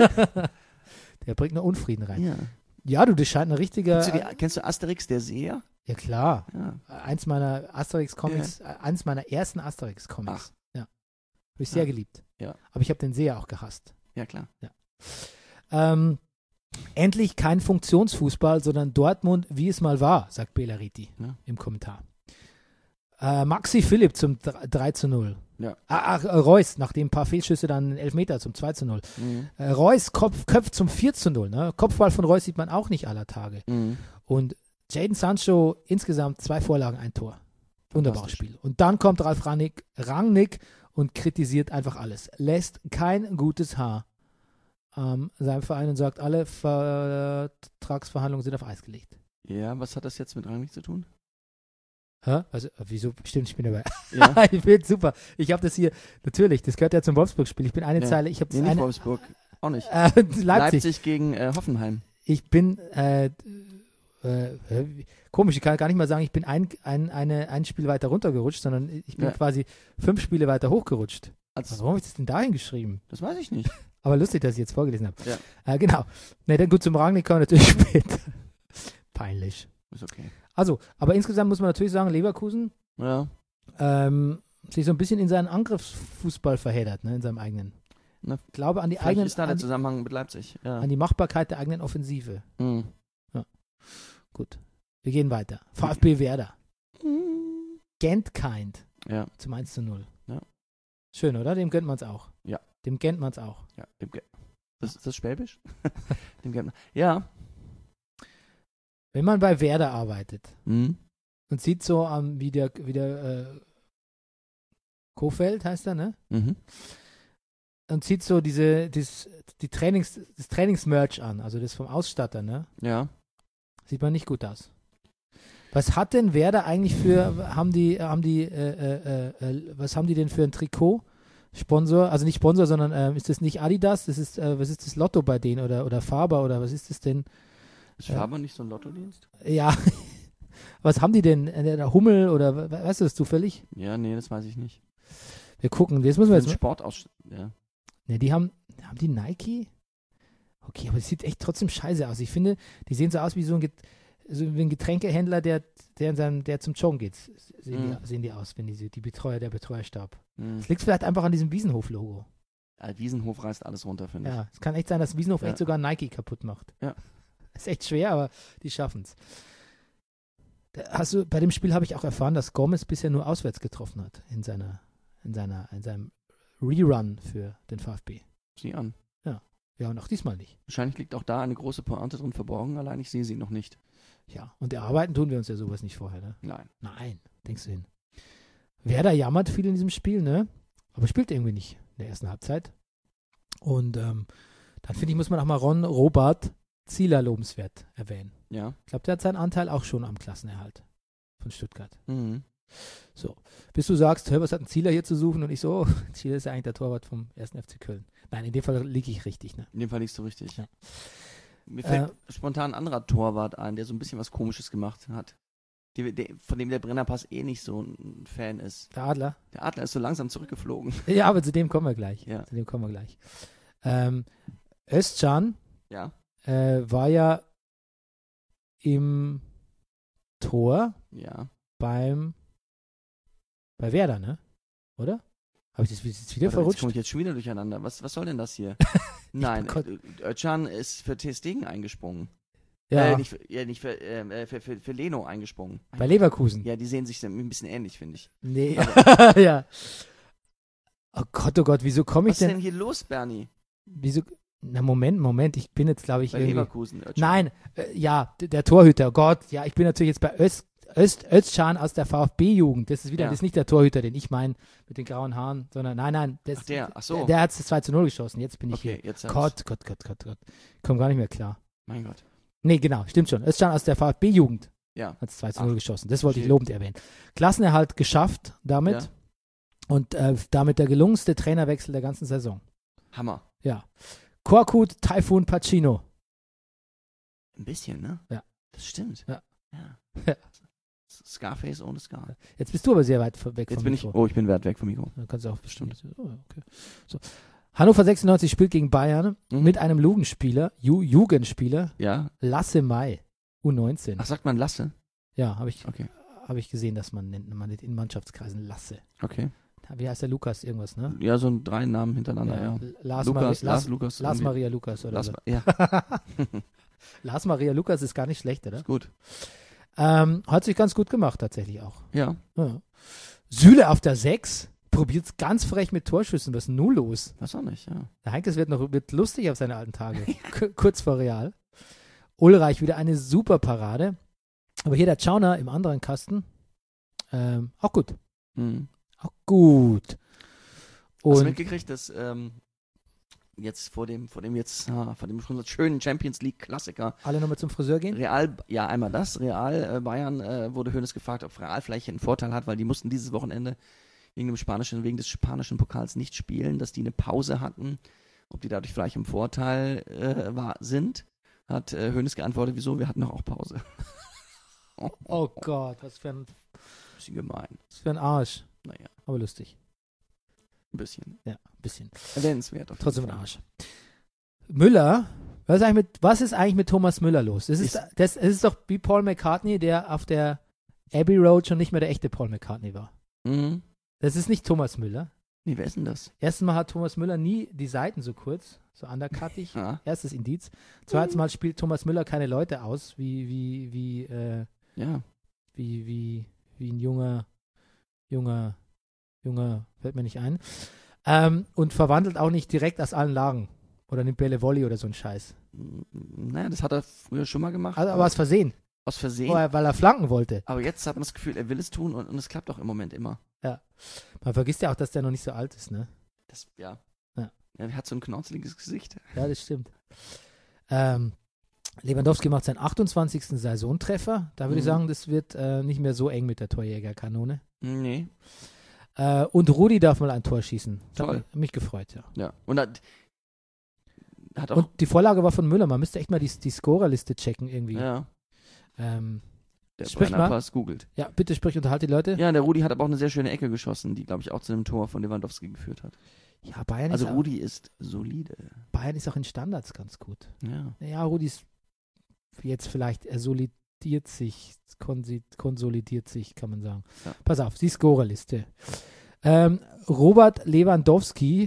der bringt nur Unfrieden rein. Ja. Ja, du, das scheint ein richtiger. Kennst, du die, kennst du Asterix, der Seher? Ja, klar. Ja. Eins meiner Asterix-Comics, äh, eins meiner ersten Asterix-Comics. Ja. Habe ich sehr Ja. geliebt. Ja. Aber ich habe den Seher auch gehasst. Ja, klar. Ähm, endlich kein Funktionsfußball, sondern Dortmund, wie es mal war, sagt Belariti Ja. im Kommentar. Äh, Maxi Philipp zum drei zu null. Ja. Ah, ach, äh, Reus, nachdem ein paar Fehlschüsse dann Elfmeter zum zwei zu null. Mhm. Äh, Reus Kopf, köpft zum vier zu null. Ne? Kopfball von Reus sieht man auch nicht aller Tage. Mhm. Und Jadon Sancho insgesamt zwei Vorlagen, ein Tor. Wunderbares Fantastisch. Spiel. Und dann kommt Ralf Rangnick, Rangnick und kritisiert einfach alles. Lässt kein gutes Haar ähm, seinem Verein und sagt, alle Vertragsverhandlungen sind auf Eis gelegt. Ja, was hat das jetzt mit Rangnick zu tun? Hä? Also, äh, wieso? Stimmt, ich bin dabei. Ja. ich bin super. Ich habe das hier, natürlich, das gehört ja zum Wolfsburg-Spiel. Ich bin eine Ja. Zeile, ich habe Nee, das nicht eine. Wolfsburg. Auch nicht. Äh, Leipzig. Leipzig gegen äh, Hoffenheim. Ich bin, äh, äh, äh, komisch, ich kann gar nicht mal sagen, ich bin ein, ein, eine, ein Spiel weiter runtergerutscht, sondern ich bin Ja. quasi fünf Spiele weiter hochgerutscht. Also, Warum habe ich das denn dahin geschrieben? das weiß ich nicht. Aber lustig, dass ich jetzt vorgelesen habe. Ja. Äh, genau. Ne, dann gut, zum Rangnick kommen wir natürlich später. Peinlich. Ist okay. Also, aber insgesamt muss man natürlich sagen, Leverkusen Ja. ähm, sich so ein bisschen in seinen Angriffsfußball verheddert, ne, in seinem eigenen. Na, Ich glaube an die Vielleicht eigenen, ist da der an die, Zusammenhang mit Leipzig. Ja. an die Machbarkeit der eigenen Offensive. Mhm. Gut. Wir gehen weiter. VfB Werder. Mhm. Gentkind Ja. zum eins zu null. Ja. Schön, oder? Dem gönnt man es auch. Ja. Dem gönnt man es auch. Ja. Dem Ge das, ist das Schwäbisch? Dem Ge ja. Wenn man bei Werder arbeitet Mhm. und sieht so, ähm, wie der, wie der äh, Kofeld heißt er, ne? Mhm. Und sieht so diese, dieses, die Trainings, das Trainingsmerch an, also das vom Ausstatter, ne? Ja. Sieht man nicht gut aus. Was hat denn Werder eigentlich für, haben die, haben die, äh, äh, äh, was haben die denn für ein Trikot? Sponsor, also nicht Sponsor, sondern äh, ist das nicht Adidas? Das ist, äh, was ist das Lotto bei denen oder, oder Faber oder was ist das denn? Ist Faber nicht so ein Lottodienst? Ja, Was haben die denn? Äh, Der Hummel oder we- weißt du das zufällig? Ja, nee, das weiß ich nicht. Wir gucken, jetzt müssen wir Ein jetzt. Sport aus. Ja. Ne, die haben, haben die Nike? Okay, aber es sieht echt trotzdem scheiße aus. Ich finde, die sehen so aus wie so ein, Get so wie ein Getränkehändler, der, der, in seinem, der zum Joggen geht. Sehen, Mhm. die, sehen die aus, wenn die, die Betreuer, der Betreuerstab. Hm. Es liegt vielleicht einfach an diesem Wiesenhof-Logo. Ja, Wiesenhof reißt alles runter, finde ich. Ja, es kann echt sein, dass Wiesenhof Ja. echt sogar Nike kaputt macht. Ja. Ist echt schwer, aber die schaffen es. Hast du, bei dem Spiel habe ich auch erfahren, dass Gomez bisher nur auswärts getroffen hat in seiner, in seiner, in seinem Rerun für den VfB. Sieh an. Ja, und auch diesmal nicht. Wahrscheinlich liegt auch da eine große Pointe drin verborgen, allein ich sehe sie noch nicht. Ja, und erarbeiten tun wir uns ja sowas nicht vorher, ne? Nein. Nein, denkst du hin. Werder jammert viel in diesem Spiel, ne? Aber spielt irgendwie nicht in der ersten Halbzeit. Und ähm, dann finde ich, muss man auch mal Ron Robert Zieler lobenswert erwähnen. Ja. Ich glaube, der hat seinen Anteil auch schon am Klassenerhalt von Stuttgart. Mhm. So, bis du sagst, hör, was hat ein Zieler hier zu suchen? Und ich so, oh, Zieler ist ja eigentlich der Torwart vom ersten F C Köln. Nein, in dem Fall liege ich richtig, ne? In dem Fall liegst du richtig. Ja. Mir fällt spontan ein anderer Torwart ein, der so ein bisschen was Komisches gemacht hat. Die, der, von dem der Brennerpass eh nicht so ein Fan ist. Der Adler. Der Adler ist so langsam zurückgeflogen. Ja, aber zu dem kommen wir gleich. Ja. Zu dem kommen wir gleich. Ähm, Özcan Ja. äh, war ja im Tor Ja. beim bei Werder, ne? Oder? Habe ich das jetzt wieder Warte, jetzt verrutscht? komme ich jetzt schon wieder durcheinander. Was, was soll denn das hier? Nein, Gott. äh, Özcan ist für Ter Stegen eingesprungen. Ja, Äh, nicht für, ja, nicht für, ähm, äh, für, für, für Leno eingesprungen. bei Leverkusen. Ja, die sehen sich ein bisschen ähnlich, finde ich. Nee, ja. Oh Gott, oh Gott, wieso komme ich Was ist denn denn? hier los, Bernie? Wieso? Na, Moment, Moment, ich bin jetzt, glaube ich, Bei irgendwie. Leverkusen. Özcan. Nein, äh, ja, d- der Torhüter, oh Gott, ja, ich bin natürlich jetzt bei Öst, Öst, Özcan aus der VfB-Jugend. Das ist wieder, Ja. das ist nicht der Torhüter, den ich meine, mit den grauen Haaren, sondern nein, nein, das, Ach, der, ach so. der, der hat es zwei zu null geschossen. Jetzt bin ich Okay, hier. jetzt hab's. Gott, Gott, Gott, Gott, Gott. Ich komme gar nicht mehr klar. Mein Gott. Nee, genau, stimmt schon. Özcan aus der VfB-Jugend Ja. hat es zwei zu null Ach, geschossen. Das wollte ich shit. lobend erwähnen. Klassenerhalt geschafft damit Ja. und äh, damit der gelungenste Trainerwechsel der ganzen Saison. Hammer. Ja. Korkut Taifun Pacino. Ein bisschen, ne? Ja. Das stimmt. Ja. ja. Ja. Scarface ohne Scar. Jetzt bist du aber sehr weit weg Jetzt vom bin ich, Mikro. oh, ich bin weit weg vom Mikro. Dann kannst du auch Stimmt. Oh, okay. So. Hannover sechsundneunzig spielt gegen Bayern Mhm. mit einem Jugendspieler, Ju Jugendspieler, Ja. Lasse Mai, U neunzehn. Ach, sagt man Lasse? Ja, habe ich, Okay. hab ich gesehen, dass man nennt man das in Mannschaftskreisen Lasse. Okay. Wie heißt der Lukas irgendwas, ne? Ja, so ein drei Namen hintereinander, ja. Lars, Lukas, Mari Lars, Lars, Lukas. Lars irgendwie. Maria Lukas oder Lars, so. ja, Lars Maria Lukas ist gar nicht schlecht, oder? ist gut. Ähm, hat sich ganz gut gemacht, tatsächlich auch. Ja. Ja. Süle auf der sechs, probiert's ganz frech mit Torschüssen. Was ist denn nun los? Weiß auch nicht, ja. Der Heinkes wird noch wird lustig auf seine alten Tage. K kurz vor Real. Ulreich wieder eine super Parade. Aber hier der Schauner im anderen Kasten. Ähm, auch gut. Hm. Auch gut. Hast du Und mitgekriegt, dass ähm, jetzt vor dem, vor dem jetzt, ah, vor dem schon schönen Champions League Klassiker alle nochmal zum Friseur gehen? Real, ja einmal das, Real äh, Bayern äh, wurde Hoeneß gefragt, ob Real vielleicht einen Vorteil hat, weil die mussten dieses Wochenende wegen dem spanischen, wegen des spanischen Pokals nicht spielen, dass die eine Pause hatten, ob die dadurch vielleicht im Vorteil äh, war, sind, hat äh, Hoeneß geantwortet, wieso, wir hatten doch auch Pause. Oh Gott, was für ein, Bisschen gemein, was für ein Arsch. naja, Aber lustig. ein bisschen. Ja, ein bisschen. Erwähnenswert. auf jeden Trotzdem ein Fall. Arsch. Müller, was ist, eigentlich mit, was ist eigentlich mit Thomas Müller los? Das ist, Ist- das, das ist doch wie Paul McCartney, der auf der Abbey Road schon nicht mehr der echte Paul McCartney war. Mhm. Das ist nicht Thomas Müller. Nee, wer ist denn das? Erstens mal hat Thomas Müller nie die Seiten so kurz, so undercuttig. Ah, Erstes Indiz. Zweitens mal spielt Thomas Müller keine Leute aus, wie, wie, wie, äh, ja. wie, wie, wie ein junger, junger, junger, fällt mir nicht ein. Ähm, und verwandelt auch nicht direkt aus allen Lagen. Oder nimmt Bälle Volley oder so ein Scheiß. Naja, das hat er früher schon mal gemacht. Also, aber aus Versehen, aus Versehen. weil, weil er flanken wollte. Aber jetzt hat man das Gefühl, er will es tun und, und es klappt auch im Moment immer. Man vergisst ja auch, dass der noch nicht so alt ist, ne? Das, ja. Ja. Ja, er hat so ein knauzeliges Gesicht. Ja, das stimmt. Ähm, Lewandowski macht seinen achtundzwanzigsten Saisontreffer. Da würde ich Mhm. sagen, das wird äh, nicht mehr so eng mit der Torjägerkanone. Nee. Äh, und Rudi darf mal ein Tor schießen. Das Toll. hat mich, mich gefreut, ja. Ja. Und hat, hat auch. Und die Vorlage war von Müller. Man müsste echt mal die, die Scorerliste checken irgendwie. ja. Ähm, Der Sprich mal. Brennerpass googelt. Ja, bitte sprich, unterhalte die Leute. Ja, der Rudi hat aber auch eine sehr schöne Ecke geschossen, die, glaube ich, auch zu einem Tor von Lewandowski geführt hat. Ja, Bayern Also ist auch, Rudi ist solide. Bayern ist auch in Standards ganz gut. Ja. Ja, Rudi ist jetzt vielleicht, er solidiert sich, konsi- konsolidiert sich, kann man sagen. Ja. Pass auf, die Scorerliste. Ähm, Robert Lewandowski,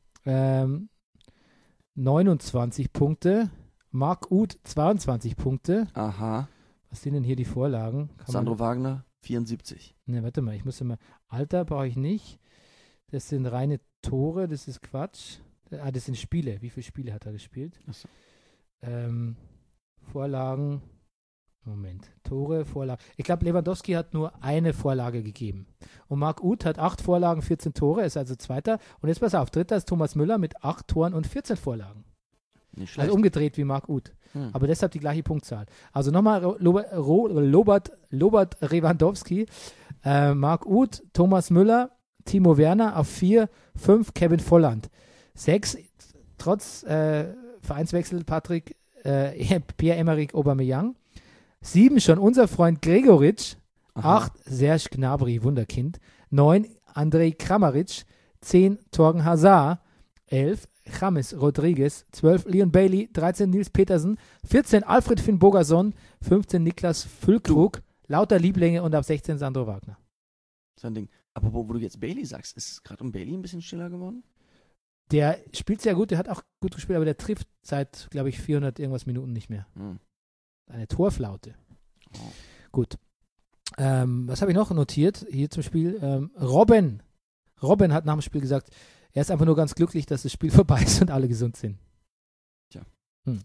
ähm, neunundzwanzig Punkte. Marc Uth, zweiundzwanzig Punkte. Aha. Was sind denn hier die Vorlagen? Kann Sandro man, Wagner, vierundsiebzig. ne, warte mal, ich muss immer, Alter brauche ich nicht. Das sind reine Tore, das ist Quatsch. Ah, das sind Spiele. Wie viele Spiele hat er gespielt? Ach so. Ähm, Vorlagen, Moment, Tore, Vorlagen. Ich glaube, Lewandowski hat nur eine Vorlage gegeben. Und Marc Uth hat acht Vorlagen, vierzehn Tore, ist also Zweiter. Und jetzt pass auf, Dritter ist Thomas Müller mit acht Toren und vierzehn Vorlagen. Nicht schlecht. Also umgedreht wie Marc Uth. Hm. Aber deshalb die gleiche Punktzahl. Also nochmal Ro- Lobe- Ro- Robert, Robert Lewandowski, äh, Marc Uth, Thomas Müller, Timo Werner auf vier, fünf Kevin Volland. Sechs, trotz äh, Vereinswechsel Patrick äh, Pierre-Emerick Aubameyang. Sieben schon unser Freund Gregoritsch. Aha. Acht Serge Gnabry, Wunderkind. Neun Andrej Kramaric. Zehn Torgen Hazard. Elf James Rodriguez. Zwölf Leon Bailey. Dreizehn Nils Petersen. Vierzehn Alfred Finn Bogerson. Fünfzehn Niklas Füllkrug. Lauter Lieblinge und ab sechzehn Sandro Wagner. So ein Ding. Aber wo, wo du jetzt Bailey sagst, ist es gerade um Bailey ein bisschen stiller geworden? Der spielt sehr gut, der hat auch gut gespielt, aber der trifft seit, glaube ich, vierhundert irgendwas Minuten nicht mehr. Hm. Eine Torflaute. Oh. Gut. Ähm, was habe ich noch notiert hier zum Spiel? Ähm, Robben. Robben hat nach dem Spiel gesagt, er ist einfach nur ganz glücklich, dass das Spiel vorbei ist und alle gesund sind. Tja. Hm.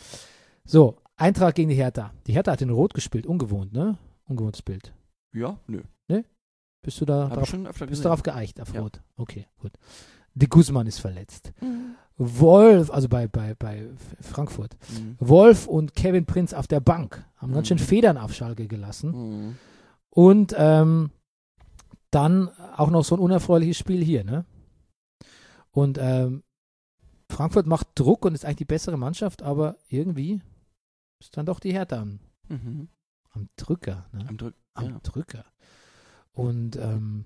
So, Eintracht gegen die Hertha. Die Hertha hat in Rot gespielt, ungewohnt, ne? Ungewohntes Bild. Ja, nö. Bist du da Hab ich drauf, schon öfter bist gesehen. darauf geeicht, auf Ja. Rot? Okay, gut. De Guzman ist verletzt. Mhm. Wolf, also bei, bei, bei F- Frankfurt. Mhm. Wolf und Kevin Prinz auf der Bank haben ganz schön Mhm. Federn auf Schalke gelassen. Mhm. Und ähm, dann auch noch so ein unerfreuliches Spiel hier, ne? Und ähm, Frankfurt macht Druck und ist eigentlich die bessere Mannschaft, aber irgendwie ist dann doch die Hertha am, Mhm. am Drücker, ne? Am Drück. Am Ja. Drücker. Und ähm,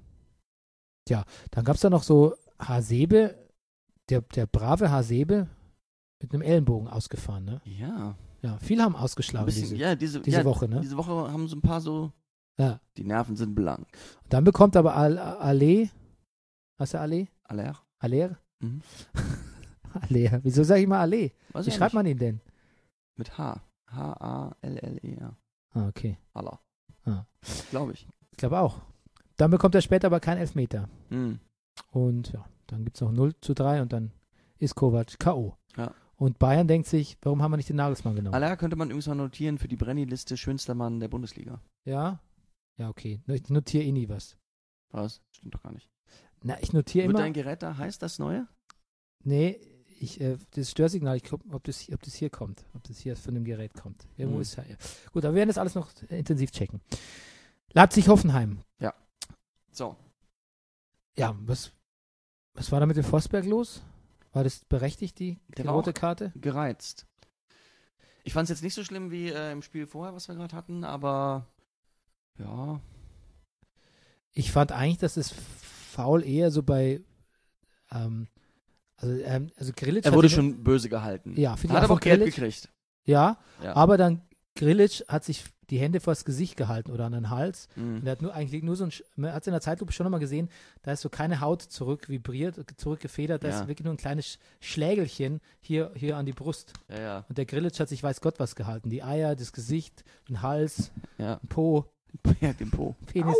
ja, dann gab es da noch so Hasebe, der, der brave Hasebe mit einem Ellenbogen ausgefahren, ne? Ja. Ja, viele haben Ein ausgeschlagen bisschen, diese, ja, diese, diese ja, Woche, ne? Diese Woche haben so ein paar so, Ja. die Nerven sind blank. Und dann bekommt aber Al- Ale, was ist Ale? Aller? Aller? Mhm. Ale. Wieso sage ich mal Ale? Weiß Wie ich schreibt nicht. man ihn denn? Mit H. H A L L E R. Ah, okay. Aller. Ah. Glaube ich. Ich glaube auch. Dann bekommt er später aber keinen Elfmeter. Mhm. Und ja, dann gibt es noch null zu drei und dann ist Kovac K O. Ja. Und Bayern denkt sich, warum haben wir nicht den Nagelsmann genommen? Aller könnte man übrigens mal notieren für die Brenny-Liste schönster Mann der Bundesliga. Ja? Ja, okay. Ich notiere eh nie was. Was? Stimmt doch gar nicht. Na, ich notiere Wird immer. dein Gerät da heiß, das neue? Nee, ich, äh, das Störsignal, ich gucke, ob das, ob das hier kommt. Ob das hier von dem Gerät kommt. Irgendwo Mhm. ist ja. Gut, aber wir werden das alles noch äh, intensiv checken. Leipzig-Hoffenheim. So. Ja, was, was war da mit dem Forsberg los? War das berechtigt, die, die Der war rote auch- Karte? Gereizt. Ich fand es jetzt nicht so schlimm wie äh, im Spiel vorher, was wir gerade hatten, aber ja. Ich fand eigentlich, dass das Foul eher so bei ähm, also, ähm, also Grillitsch Er hat wurde den- schon böse gehalten. Ja, finde ich Hat auch aber auch von Geld Grillitsch. gekriegt. Ja, Ja. aber dann Grillitsch hat sich die Hände vors Gesicht gehalten oder an den Hals. Mhm. Und er hat nur eigentlich nur so ein, Sch- man hat es in der Zeitlupe schon nochmal gesehen, da ist so keine Haut zurück vibriert, zurückgefedert, da Ja. ist wirklich nur ein kleines Schlägelchen hier, hier an die Brust. Ja, ja. Und der Grillitsch hat sich weiß Gott was gehalten. Die Eier, das Gesicht, den Hals, Ja. den Po, Ja, den Po. Penis.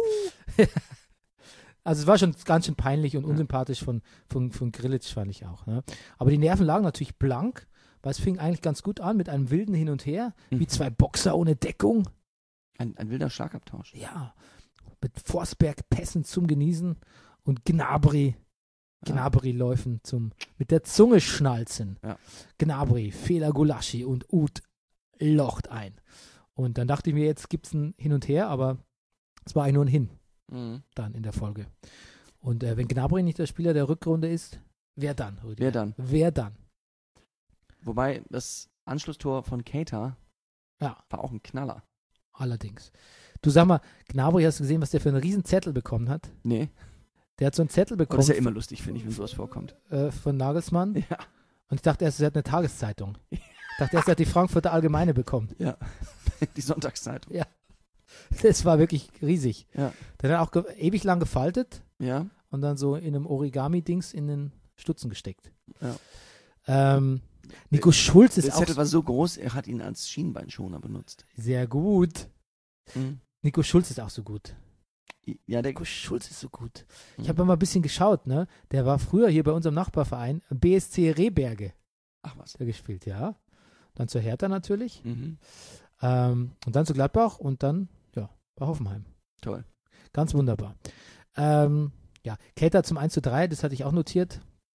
Also es war schon ganz schön peinlich und Ja. unsympathisch von, von, von Grillitsch, fand ich auch. Ne? Aber die Nerven lagen natürlich blank, weil es fing eigentlich ganz gut an mit einem wilden Hin und Her, Mhm. wie zwei Boxer ohne Deckung. Ein, ein wilder Schlagabtausch. Ja, mit Forsberg-Pässen zum Genießen und Gnabry, Ja. Gnabry-Läufen zum mit der Zunge schnalzen. Ja. Gnabry, Fehler Gulaschi und Uth locht ein. Und dann dachte ich mir, jetzt gibt es ein Hin und Her, aber es war eigentlich nur ein Hin Mhm. dann in der Folge. Und äh, wenn Gnabry nicht der Spieler der Rückrunde ist, wer dann, Rüdiger? Wer dann? Wer dann? Wobei das Anschlusstor von Keita Ja. war auch ein Knaller. Allerdings. Du sag mal, Gnabry, hast du gesehen, was der für einen riesen Zettel bekommen hat? Nee. Der hat so einen Zettel Aber bekommen das ist ja immer lustig, finde ich, wenn sowas vorkommt. äh, von Nagelsmann. Ja. Und ich dachte erst, er hat eine Tageszeitung. Ich dachte erst, er hat die Frankfurter Allgemeine bekommen. Ja. Die Sonntagszeitung. Ja. Das war wirklich riesig. Ja. Der hat auch ge- ewig lang gefaltet Ja. und dann so in einem Origami-Dings in den Stutzen gesteckt. Ja. Ähm, Nico Schulz ist Der auch Zettel war so groß, er hat ihn als Schienbeinschoner benutzt. sehr gut. Mhm. Nico Schulz ist auch so gut. Ja, der Nico Schulz ist so gut. Ich Mhm. habe mal ein bisschen geschaut, ne? Der war früher hier bei unserem Nachbarverein, B S C Rehberge, Ach was. der gespielt, ja. Dann zur Hertha natürlich. Mhm. Ähm, und dann zu Gladbach und dann, ja, bei Hoffenheim. Toll. Ganz wunderbar. Ähm, ja, Keita zum eins zu drei, das hatte ich auch notiert.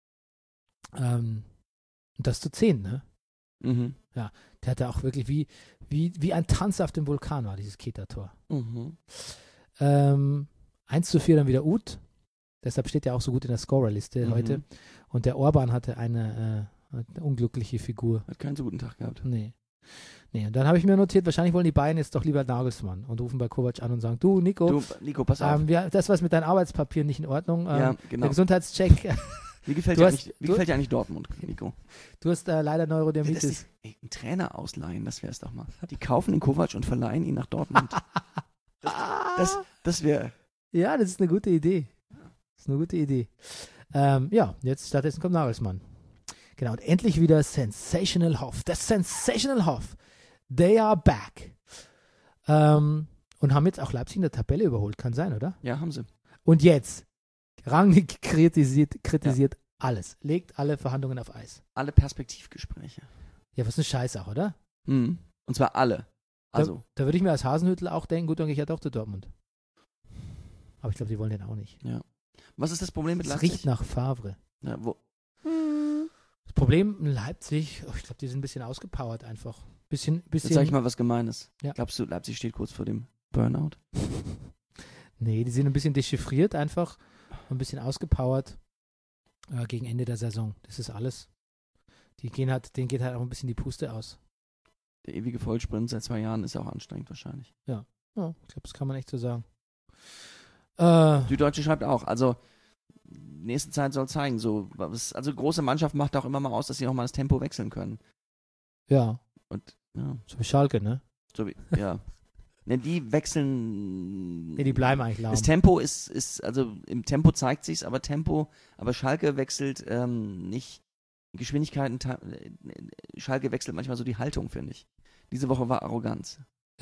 Ähm, und das zu zehn, ne? Mhm. Der hatte auch wirklich wie, wie, wie ein Tanz auf dem Vulkan war, dieses Keita-Tor. Mhm. Ähm, eins zu vier dann wieder Uth. Deshalb steht er auch so gut in der Scorerliste Mhm. heute. Und der Orban hatte eine, äh, eine unglückliche Figur. Hat keinen so guten Tag gehabt. Nee. Nee, und dann habe ich mir notiert, wahrscheinlich wollen die Bayern jetzt doch lieber Nagelsmann und rufen bei Kovac an und sagen, du Nico, Du, Nico, pass auf. ähm, wir, das was mit deinen Arbeitspapieren nicht in Ordnung. Ähm, ja, Der genau. Gesundheitscheck, Wie gefällt, Du dir hast- eigentlich, wie du- gefällt dir eigentlich Dortmund, Nico? du hast äh, leider Ja, das Neurodermitis. ist, ey, einen Trainer ausleihen, das wär's doch mal. Die kaufen den Kovac und verleihen ihn nach Dortmund. Das, das, das wäre. Ja, das ist eine gute Idee. Das ist eine gute Idee. Ähm, ja, jetzt stattdessen kommt Nagelsmann. Genau, und endlich wieder Sensational Hoff. Das Sensational Hoff. They are back. Ähm, und haben jetzt auch Leipzig in der Tabelle überholt, kann sein, oder? Ja, haben sie. Und jetzt, Rangnick kritisiert, kritisiert alles. Legt alle Verhandlungen auf Eis. Alle Perspektivgespräche. Ja, was eine Scheiße, oder? Mhm. Und zwar alle. Also, Da, da würde ich mir als Hasenhüttl auch denken, gut, dann gehe ich ja doch zu Dortmund. Aber ich glaube, die wollen den auch nicht. was ist das Problem mit Es Leipzig? riecht nach Favre. Ja, wo, Das Problem in Leipzig, oh, ich glaube, die sind ein bisschen ausgepowert einfach. Bisschen, jetzt bisschen. sag ich mal was Gemeines. Ja. Glaubst du, Leipzig steht kurz vor dem Burnout? Nee, die sind ein bisschen dechiffriert einfach. Ein bisschen ausgepowert äh, gegen Ende der Saison. Das ist alles. Die gehen halt, denen geht halt auch ein bisschen die Puste aus. Der ewige Vollsprint seit zwei Jahren ist ja auch anstrengend wahrscheinlich. Ja, ich glaube, das kann man echt so sagen. Äh, Süddeutsche schreibt auch, also nächste Zeit soll zeigen, so was, also große Mannschaft macht auch immer mal aus, dass sie auch mal das Tempo wechseln können. ja, Und ja, so wie Schalke, ne? so wie, ja. Ne, die wechseln. Nee, die bleiben eigentlich lahm. Das Tempo ist, ist, also im Tempo zeigt sich's, aber Tempo, aber Schalke wechselt ähm, nicht Geschwindigkeiten, ta- äh, Schalke wechselt manchmal so die Haltung, finde ich. Diese Woche war Arroganz.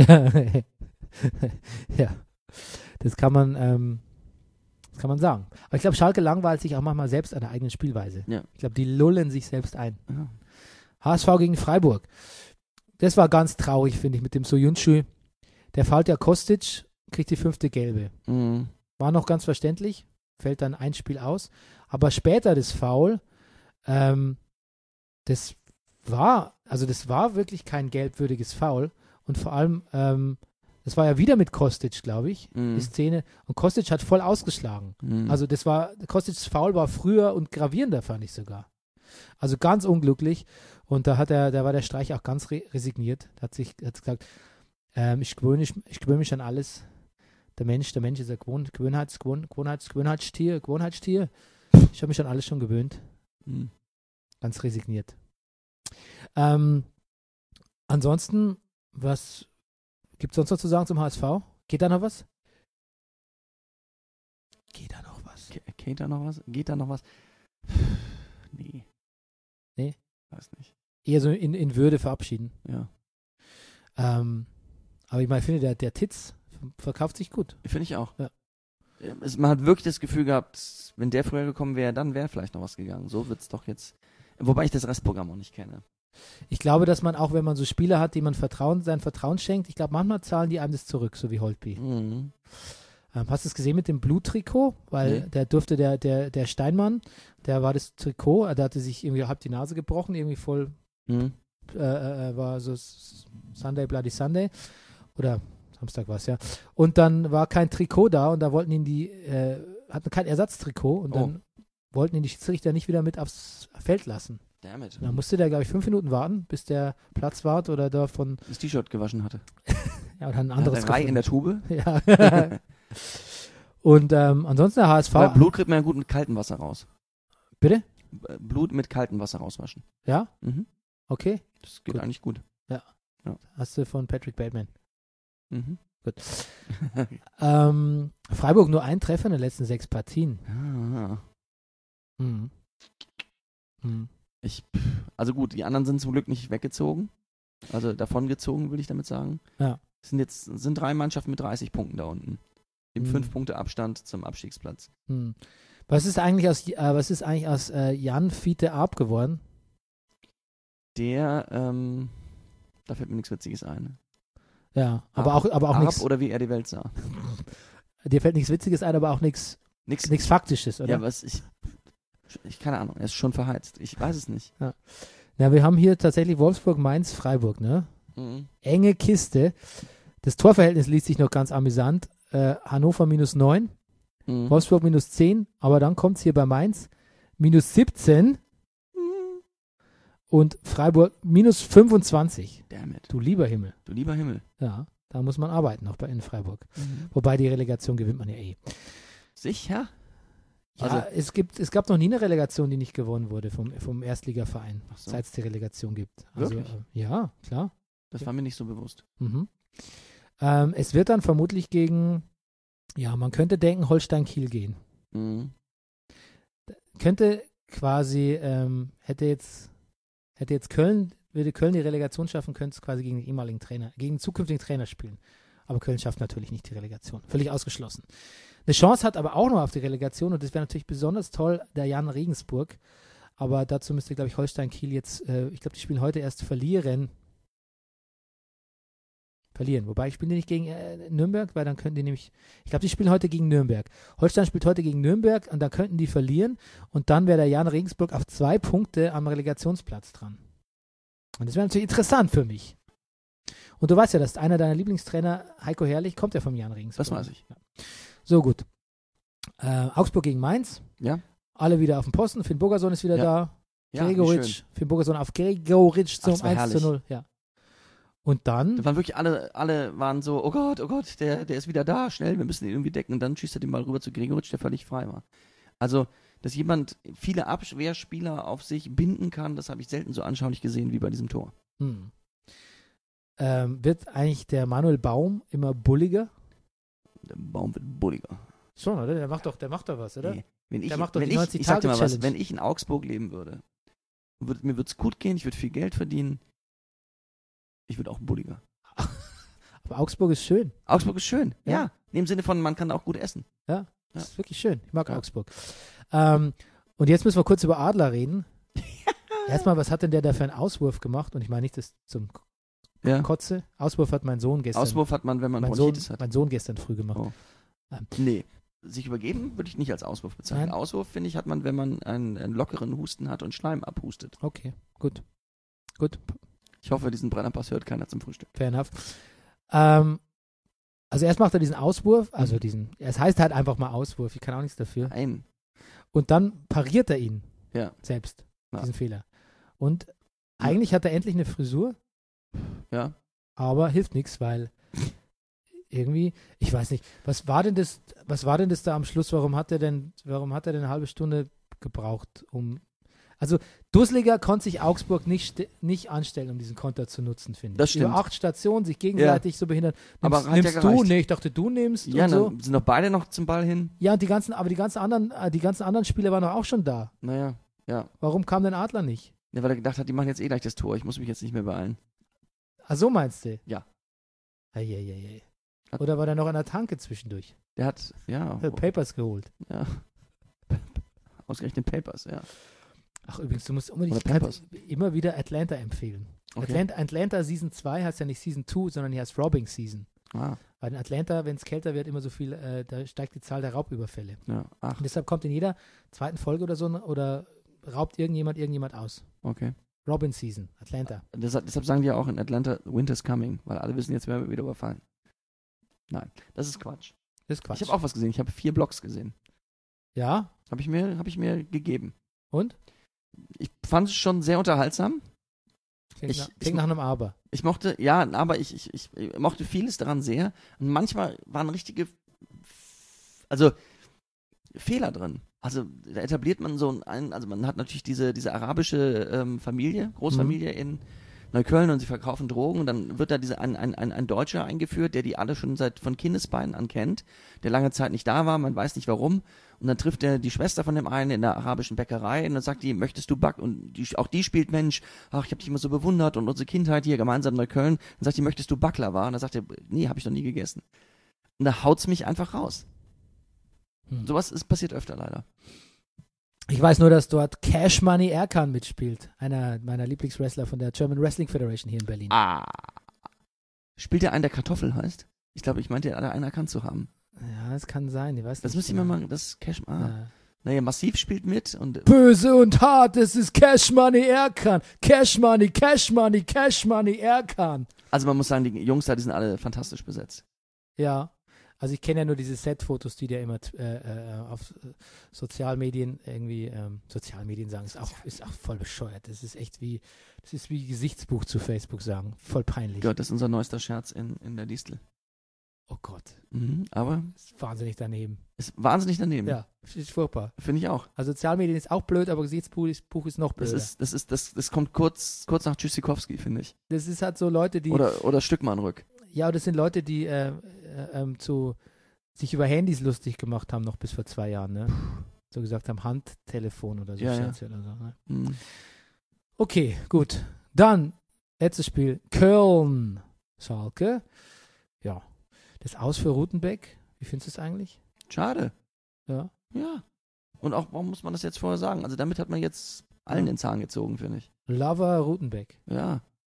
Ja, das kann man, ähm, das kann man sagen. Aber ich glaube, Schalke langweilt sich auch manchmal selbst an der eigenen Spielweise. Ja. Ich glaube, die lullen sich selbst ein. Ja. H S V gegen Freiburg. Das war ganz traurig, finde ich, mit dem Soyuncu. Der fault ja Kostic, kriegt die fünfte Gelbe. Mhm. War noch ganz verständlich, fällt dann ein Spiel aus. Aber später das Foul, ähm, das war, also das war wirklich kein gelbwürdiges Foul. Und vor allem, ähm, das war ja wieder mit Kostic, glaube ich, Mhm. die Szene. Und Kostic hat voll ausgeschlagen. Mhm. Also das war, Kostic's Foul war früher und gravierender, fand ich sogar. Also ganz unglücklich. Und da hat er, da war der Streich auch ganz re resigniert. Da hat sich hat gesagt, ähm, ich gewöhne mich, ich gewöhne mich an alles. Der Mensch, der Mensch ist ein Gewohn, Gewohnheits, Gewohn, Gewohnheits, Gewohnheitstier, Gewohnheitstier. Ich habe mich an alles schon gewöhnt. Mhm. Ganz resigniert. Ähm, ansonsten, was gibt es sonst noch zu sagen zum H S V? Geht da noch was? Geht da noch was? Ge- Geht da noch was? Geht da noch was? Nee. Nee? Weiß nicht. Eher so in, in Würde verabschieden. Ja. Ähm, aber ich meine, ich finde, der, der Titz verkauft sich gut. Finde ich auch. Ja. Ähm, Es, man hat wirklich das Gefühl gehabt, wenn der früher gekommen wäre, dann wäre vielleicht noch was gegangen. So wird's doch jetzt. Wobei ich das Restprogramm auch nicht kenne. Ich glaube, dass man auch, wenn man so Spieler hat, die man Vertrauen, sein Vertrauen schenkt, ich glaube, manchmal zahlen die einem das zurück, so wie Holtby. Mhm. Ähm, hast du es gesehen mit dem Bluttrikot? Weil Nee. der durfte, der, der, der Steinmann, der war das Trikot, der hatte sich irgendwie halb die Nase gebrochen, irgendwie voll, Mhm. äh, äh, war so S- Sunday, Bloody Sunday. Oder Samstag war es, ja. Und dann war kein Trikot da und da wollten ihn die, äh, hatten kein Ersatztrikot und dann wollten ihn die Schiedsrichter nicht wieder mit aufs Feld lassen. Damit. Dann musste der, glaube ich, fünf Minuten warten, bis der Platzwart oder da von Das T-Shirt gewaschen hatte. Ja, oder ein Ja, anderes der Rei in der Tube. Ja. Und ähm, ansonsten der H S V. Weil Blut kriegt man ja gut mit kaltem Wasser raus. Bitte? B- Blut mit kaltem Wasser rauswaschen. Ja? Mhm. Okay. Das geht Gut. eigentlich gut. Hast du von Patrick Bateman. Mhm. Gut. Ähm, Freiburg nur ein Treffer in den letzten sechs Partien. Ah. Mhm. Mhm. Ich, also gut, die anderen sind zum Glück nicht weggezogen. Also davongezogen, will ich damit sagen. Ja. Es sind jetzt sind drei Mannschaften mit dreißig Punkten da unten. Im Mhm. fünf Punkte Abstand zum Abstiegsplatz. Mhm. Was ist eigentlich aus, äh, was ist eigentlich aus äh, Jan Fiete Arp geworden? Der, ähm, da fällt mir nichts Witziges ein. Ja, aber Arp- auch, aber auch Arp nichts. oder wie er die Welt sah. Dir fällt nichts Witziges ein, aber auch nichts Nix. nichts Faktisches, oder? Ja, was ich, ich keine Ahnung, er ist schon verheizt. Ich weiß es nicht. Ja, wir haben hier tatsächlich Wolfsburg, Mainz, Freiburg, ne? Mhm. Enge Kiste. Das Torverhältnis liest sich noch ganz amüsant. Äh, Hannover minus neun, Mhm. Wolfsburg minus zehn, aber dann kommt es hier bei Mainz minus siebzehn und Freiburg minus fünfundzwanzig. Damn it. Du lieber Himmel. Du lieber Himmel. Ja, da muss man arbeiten, auch bei in Freiburg. Mhm. Wobei die Relegation gewinnt man ja eh. Sicher? Ja, Also- es, gibt, es gab noch nie eine Relegation, die nicht gewonnen wurde vom, vom Erstligaverein, Ach so. seit es die Relegation gibt. Also, Wirklich? äh, ja, klar. Das war mir nicht so bewusst. Mhm. Ähm, es wird dann vermutlich gegen, ja, man könnte denken, Holstein-Kiel gehen. Mhm. Könnte quasi, ähm, hätte jetzt, hätte jetzt Köln, würde Köln die Relegation schaffen, könnte es quasi gegen den ehemaligen Trainer, gegen den zukünftigen Trainer spielen. Aber Köln schafft natürlich nicht die Relegation. Völlig ausgeschlossen. Eine Chance hat aber auch noch auf die Relegation und das wäre natürlich besonders toll, der Jan Regensburg. Aber dazu müsste, glaube ich, Holstein-Kiel jetzt, äh, ich glaube, die spielen heute erst verlieren. Verlieren. Wobei, spielen die nicht gegen äh, Nürnberg, weil dann könnten die nämlich, ich glaube, die spielen heute gegen Nürnberg. Holstein spielt heute gegen Nürnberg und dann könnten die verlieren und dann wäre der Jan Regensburg auf zwei Punkte am Relegationsplatz dran. Und das wäre natürlich interessant für mich. Und du weißt ja, dass einer deiner Lieblingstrainer, Heiko Herrlich, kommt ja vom Jan Regensburg. Das weiß ich. Ja. So, gut. Äh, Augsburg gegen Mainz. Ja? Alle wieder auf dem Posten. Finn Bogerson ist wieder Ja. da. Ja, wie Gregoritsch. schön. Finn Bogerson auf Gregoritsch zum das war eins zu herrlich. null. Ja. Und dann, Da waren wirklich alle, alle waren so, oh Gott, oh Gott, der, der ist wieder da, schnell, wir müssen ihn irgendwie decken. Und dann schießt er den Ball rüber zu Gregoritsch, der völlig frei war. Also, dass jemand viele Abwehrspieler auf sich binden kann, das habe ich selten so anschaulich gesehen wie bei diesem Tor. hm, ähm, wird eigentlich der Manuel Baum immer bulliger? Der Baum wird bulliger. Schon, oder? Der macht doch, der macht doch was, oder? Nee. Wenn ich, Der macht doch wenn die ich, ich sag dir mal was, neunzig-Tage-Challenge. wenn ich in Augsburg leben würde, würd, mir würde es gut gehen, ich würde viel Geld verdienen, ich würde auch bulliger. Aber Augsburg ist schön. Augsburg ist schön, Ja. ja. In dem Sinne von, man kann auch gut essen. Ja, das Ja. ist wirklich schön. Ich mag Ja. Augsburg. Ähm, und jetzt müssen wir kurz über Adler reden. Erstmal, was hat denn der da für einen Auswurf gemacht? Und ich meine nicht das zum Ja. Kotze. Auswurf hat mein Sohn gestern. Auswurf hat man, wenn man mein Sohn, Bronchitis hat. mein Sohn gestern früh gemacht. Oh. Ähm, Nee. Sich übergeben würde ich nicht als Auswurf bezeichnen. Nein. Auswurf, finde ich, hat man, wenn man einen, einen lockeren Husten hat und Schleim abhustet. Okay, gut. Gut, Ich hoffe, diesen Brennerpass hört keiner zum Frühstück. fair enough. Ähm, also erst macht er diesen Auswurf, also Mhm. diesen, es heißt halt einfach mal Auswurf, ich kann auch nichts dafür. Nein. Und dann pariert er ihn Ja. selbst, Ja. diesen Fehler. Und eigentlich hat er endlich eine Frisur, Ja. aber hilft nichts, weil irgendwie, ich weiß nicht, was war denn das, was war denn das da am Schluss, warum hat er denn, warum hat er denn eine halbe Stunde gebraucht, um, also Dusseliger konnte sich Augsburg nicht, st- nicht anstellen, um diesen Konter zu nutzen, finde ich. Das stimmt. Über acht Stationen, sich gegenseitig so behindern. Aber Nimmst, hat ja nimmst du? gereicht. Nee, ich dachte, du nimmst Ja, und so. dann sind doch beide noch zum Ball hin. Ja, und die ganzen, aber die ganzen anderen, äh, die ganzen anderen Spieler waren doch auch schon da. Naja, ja. Warum kam denn Adler nicht? Ja, weil er gedacht hat, die machen jetzt eh gleich das Tor. Ich muss mich jetzt nicht mehr beeilen. Ach, so meinst du? Ja. Eieiei. Hat- Oder war der noch an der Tanke zwischendurch? Der hat, ja, Hat Papers geholt. ja. Ausgerechnet Papers, ja. Ach, übrigens, du musst unbedingt Oder Pampers. immer wieder Atlanta empfehlen. Okay. Atlanta, Atlanta Season zwei heißt ja nicht Season zwei, sondern die heißt Robbing Season. Ah, Weil in Atlanta, wenn es kälter wird, immer so viel, äh, da steigt die Zahl der Raubüberfälle. ja. Ach, Und deshalb kommt in jeder zweiten Folge oder so, oder raubt irgendjemand irgendjemand aus. okay. Robin Season, Atlanta. Deshalb, deshalb sagen die ja auch in Atlanta, Winter's coming, weil alle wissen, jetzt werden wir wieder überfallen. Nein, das ist Quatsch. Das ist Quatsch. Ich habe auch was gesehen. Ich habe vier Blogs gesehen. Ja? Habe ich mir, habe ich mir gegeben. Und? Ich fand es schon sehr unterhaltsam. Klingt, Ich- nach, ich- klingt nach einem Aber. Ich mochte, ja, aber ich, ich, ich, ich mochte vieles daran sehr. Und manchmal waren richtige, also Fehler drin. Also da etabliert man so ein, also man hat natürlich diese, diese arabische ähm, Familie, Großfamilie in Neukölln und sie verkaufen Drogen und dann wird da diese, ein, ein, ein, ein Deutscher eingeführt, der die alle schon seit von Kindesbeinen an kennt, der lange Zeit nicht da war, man weiß nicht warum. Und dann trifft er die Schwester von dem einen in der arabischen Bäckerei und dann sagt die, möchtest du Back? Und die, auch die spielt Mensch, ach, ich habe dich immer so bewundert und unsere Kindheit hier gemeinsam in Neukölln. Dann sagt die, möchtest du Baklava? Und dann sagt er, nee, habe ich noch nie gegessen. Und da haut's mich einfach raus. Hm. Sowas ist passiert öfter leider. Ich weiß nur, dass dort Cash Money Erkan mitspielt. Einer meiner Lieblingswrestler von der German Wrestling Federation hier in Berlin. Ah. Spielt der einen, der Kartoffel heißt? Ich glaube, ich meinte, einen erkannt zu haben. Ja, das kann sein. Ich weiß Das nicht müsste ich mal genau. machen. Das ist Cash. Ah. Ja. Naja, Massiv spielt mit und Böse und hart, es ist Cash Money Erkan. Cash Money, Cash Money, Cash Money Erkan. also man muss sagen, die Jungs da, die sind alle fantastisch besetzt. Ja, also ich kenne ja nur diese Set-Fotos, die der immer äh, äh, auf äh, Sozialmedien irgendwie, ähm, Sozialmedien sagen, ist auch, ist auch voll bescheuert. Das ist echt wie, das ist wie Gesichtsbuch zu Facebook sagen. Voll peinlich. Gott, das ist unser neuester Scherz in, in der Distel. Oh Gott, Mhm, aber das ist wahnsinnig daneben. ist wahnsinnig daneben. Ja, ist furchtbar. Finde ich auch. Also Sozialmedien ist auch blöd, aber Gesichtsbuch ist, Buch ist noch Das blöder. ist, das ist, das, das kommt kurz, kurz nach Tschüssikowski, finde ich. Das ist halt so Leute, die, Oder, oder Stückmannrück. ja, das sind Leute, die äh, äh, ähm, zu, sich über Handys lustig gemacht haben, noch bis vor zwei Jahren, ne? So gesagt haben, Handtelefon oder so. Ja, ja. Scherze Oder so, ne? Mhm. Okay, gut. Dann, letztes Spiel, Köln, Schalke. Ja, das Aus für Rutenbeck. Wie findest du es eigentlich? Schade. Ja. Ja. Und auch, warum muss man das jetzt vorher sagen? Also damit hat man jetzt allen den Zahn gezogen, finde ich. Lover Rutenbeck. Ja.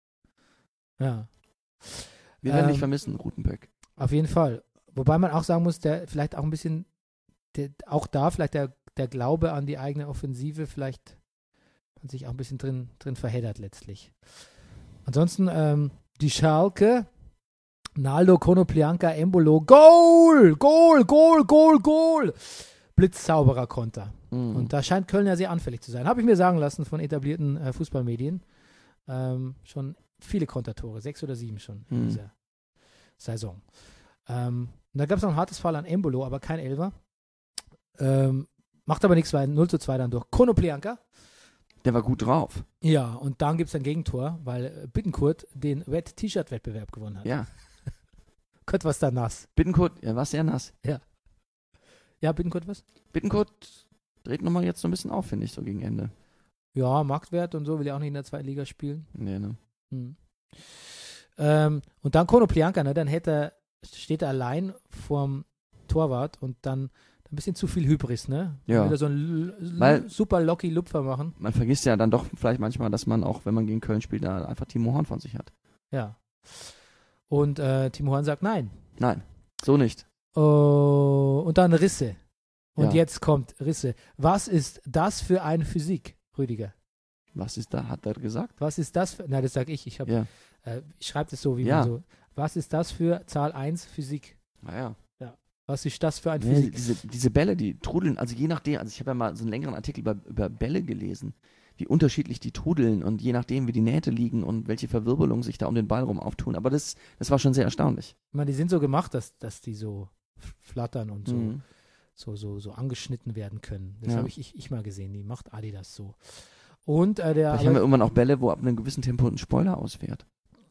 Ja, Wir werden Ähm, dich vermissen, Rutenbeck. auf jeden Fall. Wobei man auch sagen muss, der vielleicht auch ein bisschen, der, auch da vielleicht der, der Glaube an die eigene Offensive vielleicht hat sich auch ein bisschen drin, drin verheddert letztlich. Ansonsten ähm, die Schalke, Naldo, Konoplyanka, Embolo, Goal, Goal, Goal, Goal, Goal. Blitzsauberer Konter. Mhm. Und da scheint Köln ja sehr anfällig zu sein. Habe ich mir sagen lassen von etablierten äh, Fußballmedien. Ähm, schon viele Kontertore, sechs oder sieben schon in Mhm. dieser Saison. Ähm, und da gab es noch ein hartes Fall an Embolo, aber kein Elfer. Ähm, macht aber nichts, weil null zu zwei dann durch Konoplyanka. Der war gut drauf. Ja, und dann gibt es ein Gegentor, weil äh, Bittencourt den Wet-T-Shirt-Wettbewerb gewonnen hat. Ja. Gott, was da nass. Bittencourt, ja, war sehr nass. Ja, Bittencourt was? Bittencourt dreht nochmal jetzt so ein bisschen auf, finde ich, so gegen Ende. Ja, Marktwert und so, will ja auch nicht in der zweiten Liga spielen. Nee, ne? Hm. Ähm, und dann Konoplyanka, ne, dann hätte er, steht er allein vorm Torwart und dann ein bisschen zu viel Hybris, ne? Ja. Wieder so ein l- l- Weil- super locky Lupfer machen. Man vergisst ja dann doch vielleicht manchmal, dass man auch, wenn man gegen Köln spielt, da einfach Timo Horn von sich hat. Ja. Und äh, Timo Horn sagt nein. Nein, so nicht. Oh, und dann Risse. Und Ja. jetzt kommt Risse. Was ist das für eine Physik, Rüdiger? Was ist da, hat er gesagt? Was ist das für, nein, das sag ich, ich, hab, Ja. äh, ich schreibe das so, wie Ja. man so, was ist das für Zahl eins Physik? Naja. Was ist das für ein Nee, Physik? diese, diese Bälle, die trudeln, also je nachdem, also ich habe ja mal so einen längeren Artikel über, über Bälle gelesen, wie unterschiedlich die trudeln und je nachdem, wie die Nähte liegen und welche Verwirbelungen sich da um den Ball rum auftun. Aber das, das war schon sehr erstaunlich. Ich meine, die sind so gemacht, dass, dass die so f- flattern und so, Mhm. so, so, so angeschnitten werden können. Das Ja. habe ich, ich, ich mal gesehen. Die macht Adidas so. Und äh, der. Vielleicht haben wir irgendwann auch Bälle, wo ab einem gewissen Tempo ein Spoiler ausfährt.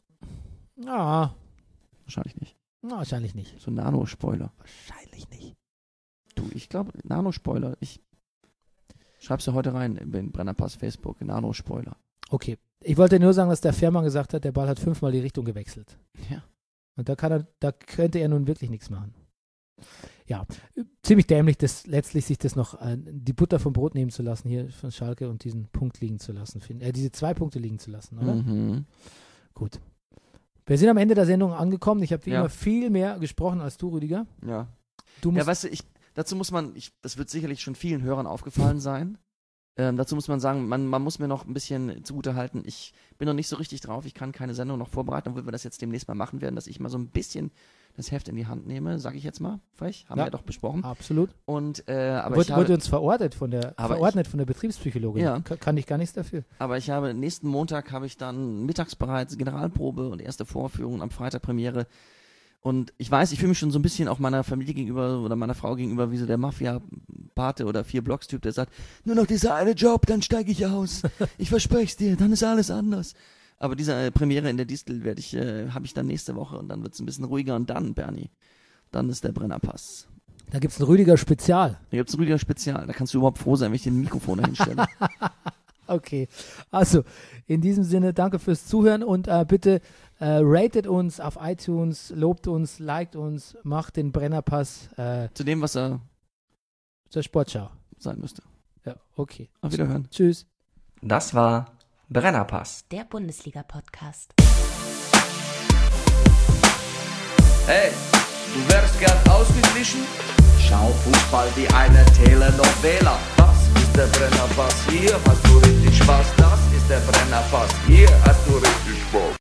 ah, Wahrscheinlich nicht. na, wahrscheinlich nicht. So ein Nano-Spoiler. Wahrscheinlich nicht. Du, ich glaube, Nano-Spoiler. Ich schreib's ja heute rein in den Brennerpass Facebook. Nano-Spoiler. Okay. Ich wollte nur sagen, dass der Fährmann gesagt hat, der Ball hat fünfmal die Richtung gewechselt. Ja. Und da kann er, da könnte er nun wirklich nichts machen. Ja, ziemlich dämlich, das letztlich sich das noch äh, die Butter vom Brot nehmen zu lassen hier von Schalke und diesen Punkt liegen zu lassen, find, äh, diese zwei Punkte liegen zu lassen, oder? Mhm. Gut. Wir sind am Ende der Sendung angekommen. Ich habe wie Ja. immer viel mehr gesprochen als du, Rüdiger. Ja. Du musst Ja, weißt du, ich, dazu muss man, ich, das wird sicherlich schon vielen Hörern aufgefallen sein. Ähm, dazu muss man sagen, man, man muss mir noch ein bisschen zugutehalten. Ich bin noch nicht so richtig drauf. Ich kann keine Sendung noch vorbereiten, obwohl wir das jetzt demnächst mal machen werden, dass ich mal so ein bisschen das Heft in die Hand nehme, sage ich jetzt mal, frech, haben Ja. wir ja doch besprochen. Absolut. Und, äh, aber, Wurde, ich habe, wurde uns verordnet von der, Aber verordnet von der Betriebspsychologin. Ja. Ka- kann ich gar nichts dafür. aber ich habe, nächsten Montag habe ich dann mittags bereits Generalprobe und erste Vorführung, am Freitag Premiere. Und ich weiß, ich fühle mich schon so ein bisschen auch meiner Familie gegenüber oder meiner Frau gegenüber wie so der Mafia-Pate oder Vier-Blocks-Typ, der sagt, nur noch dieser eine Job, dann steige ich aus. Ich verspreche es dir, dann ist alles anders. Aber diese äh, Premiere in der Distel werde ich, äh, habe ich dann nächste Woche und dann wird es ein bisschen ruhiger und dann, Bernie, dann ist der Brennerpass. Da gibt es ein Rüdiger Spezial. Da gibt es ein Rüdiger Spezial, da kannst du überhaupt froh sein, wenn ich den Mikrofon dahin stelle. Okay, also in diesem Sinne, danke fürs Zuhören und äh, bitte äh, ratet uns auf iTunes, lobt uns, liked uns, macht den Brennerpass äh, Zu dem, was er zur Sportschau. sein müsste. Ja, okay. Auf Wiederhören. Tschüss. Das war Brennerpass. Der Bundesliga-Podcast. Hey, du wärst gern ausgeglichen? Schau Fußball wie eine Telenovela. Das ist der Brennerpass, hier hast du richtig Spaß. Das ist der Brennerpass, hier hast du richtig Spaß.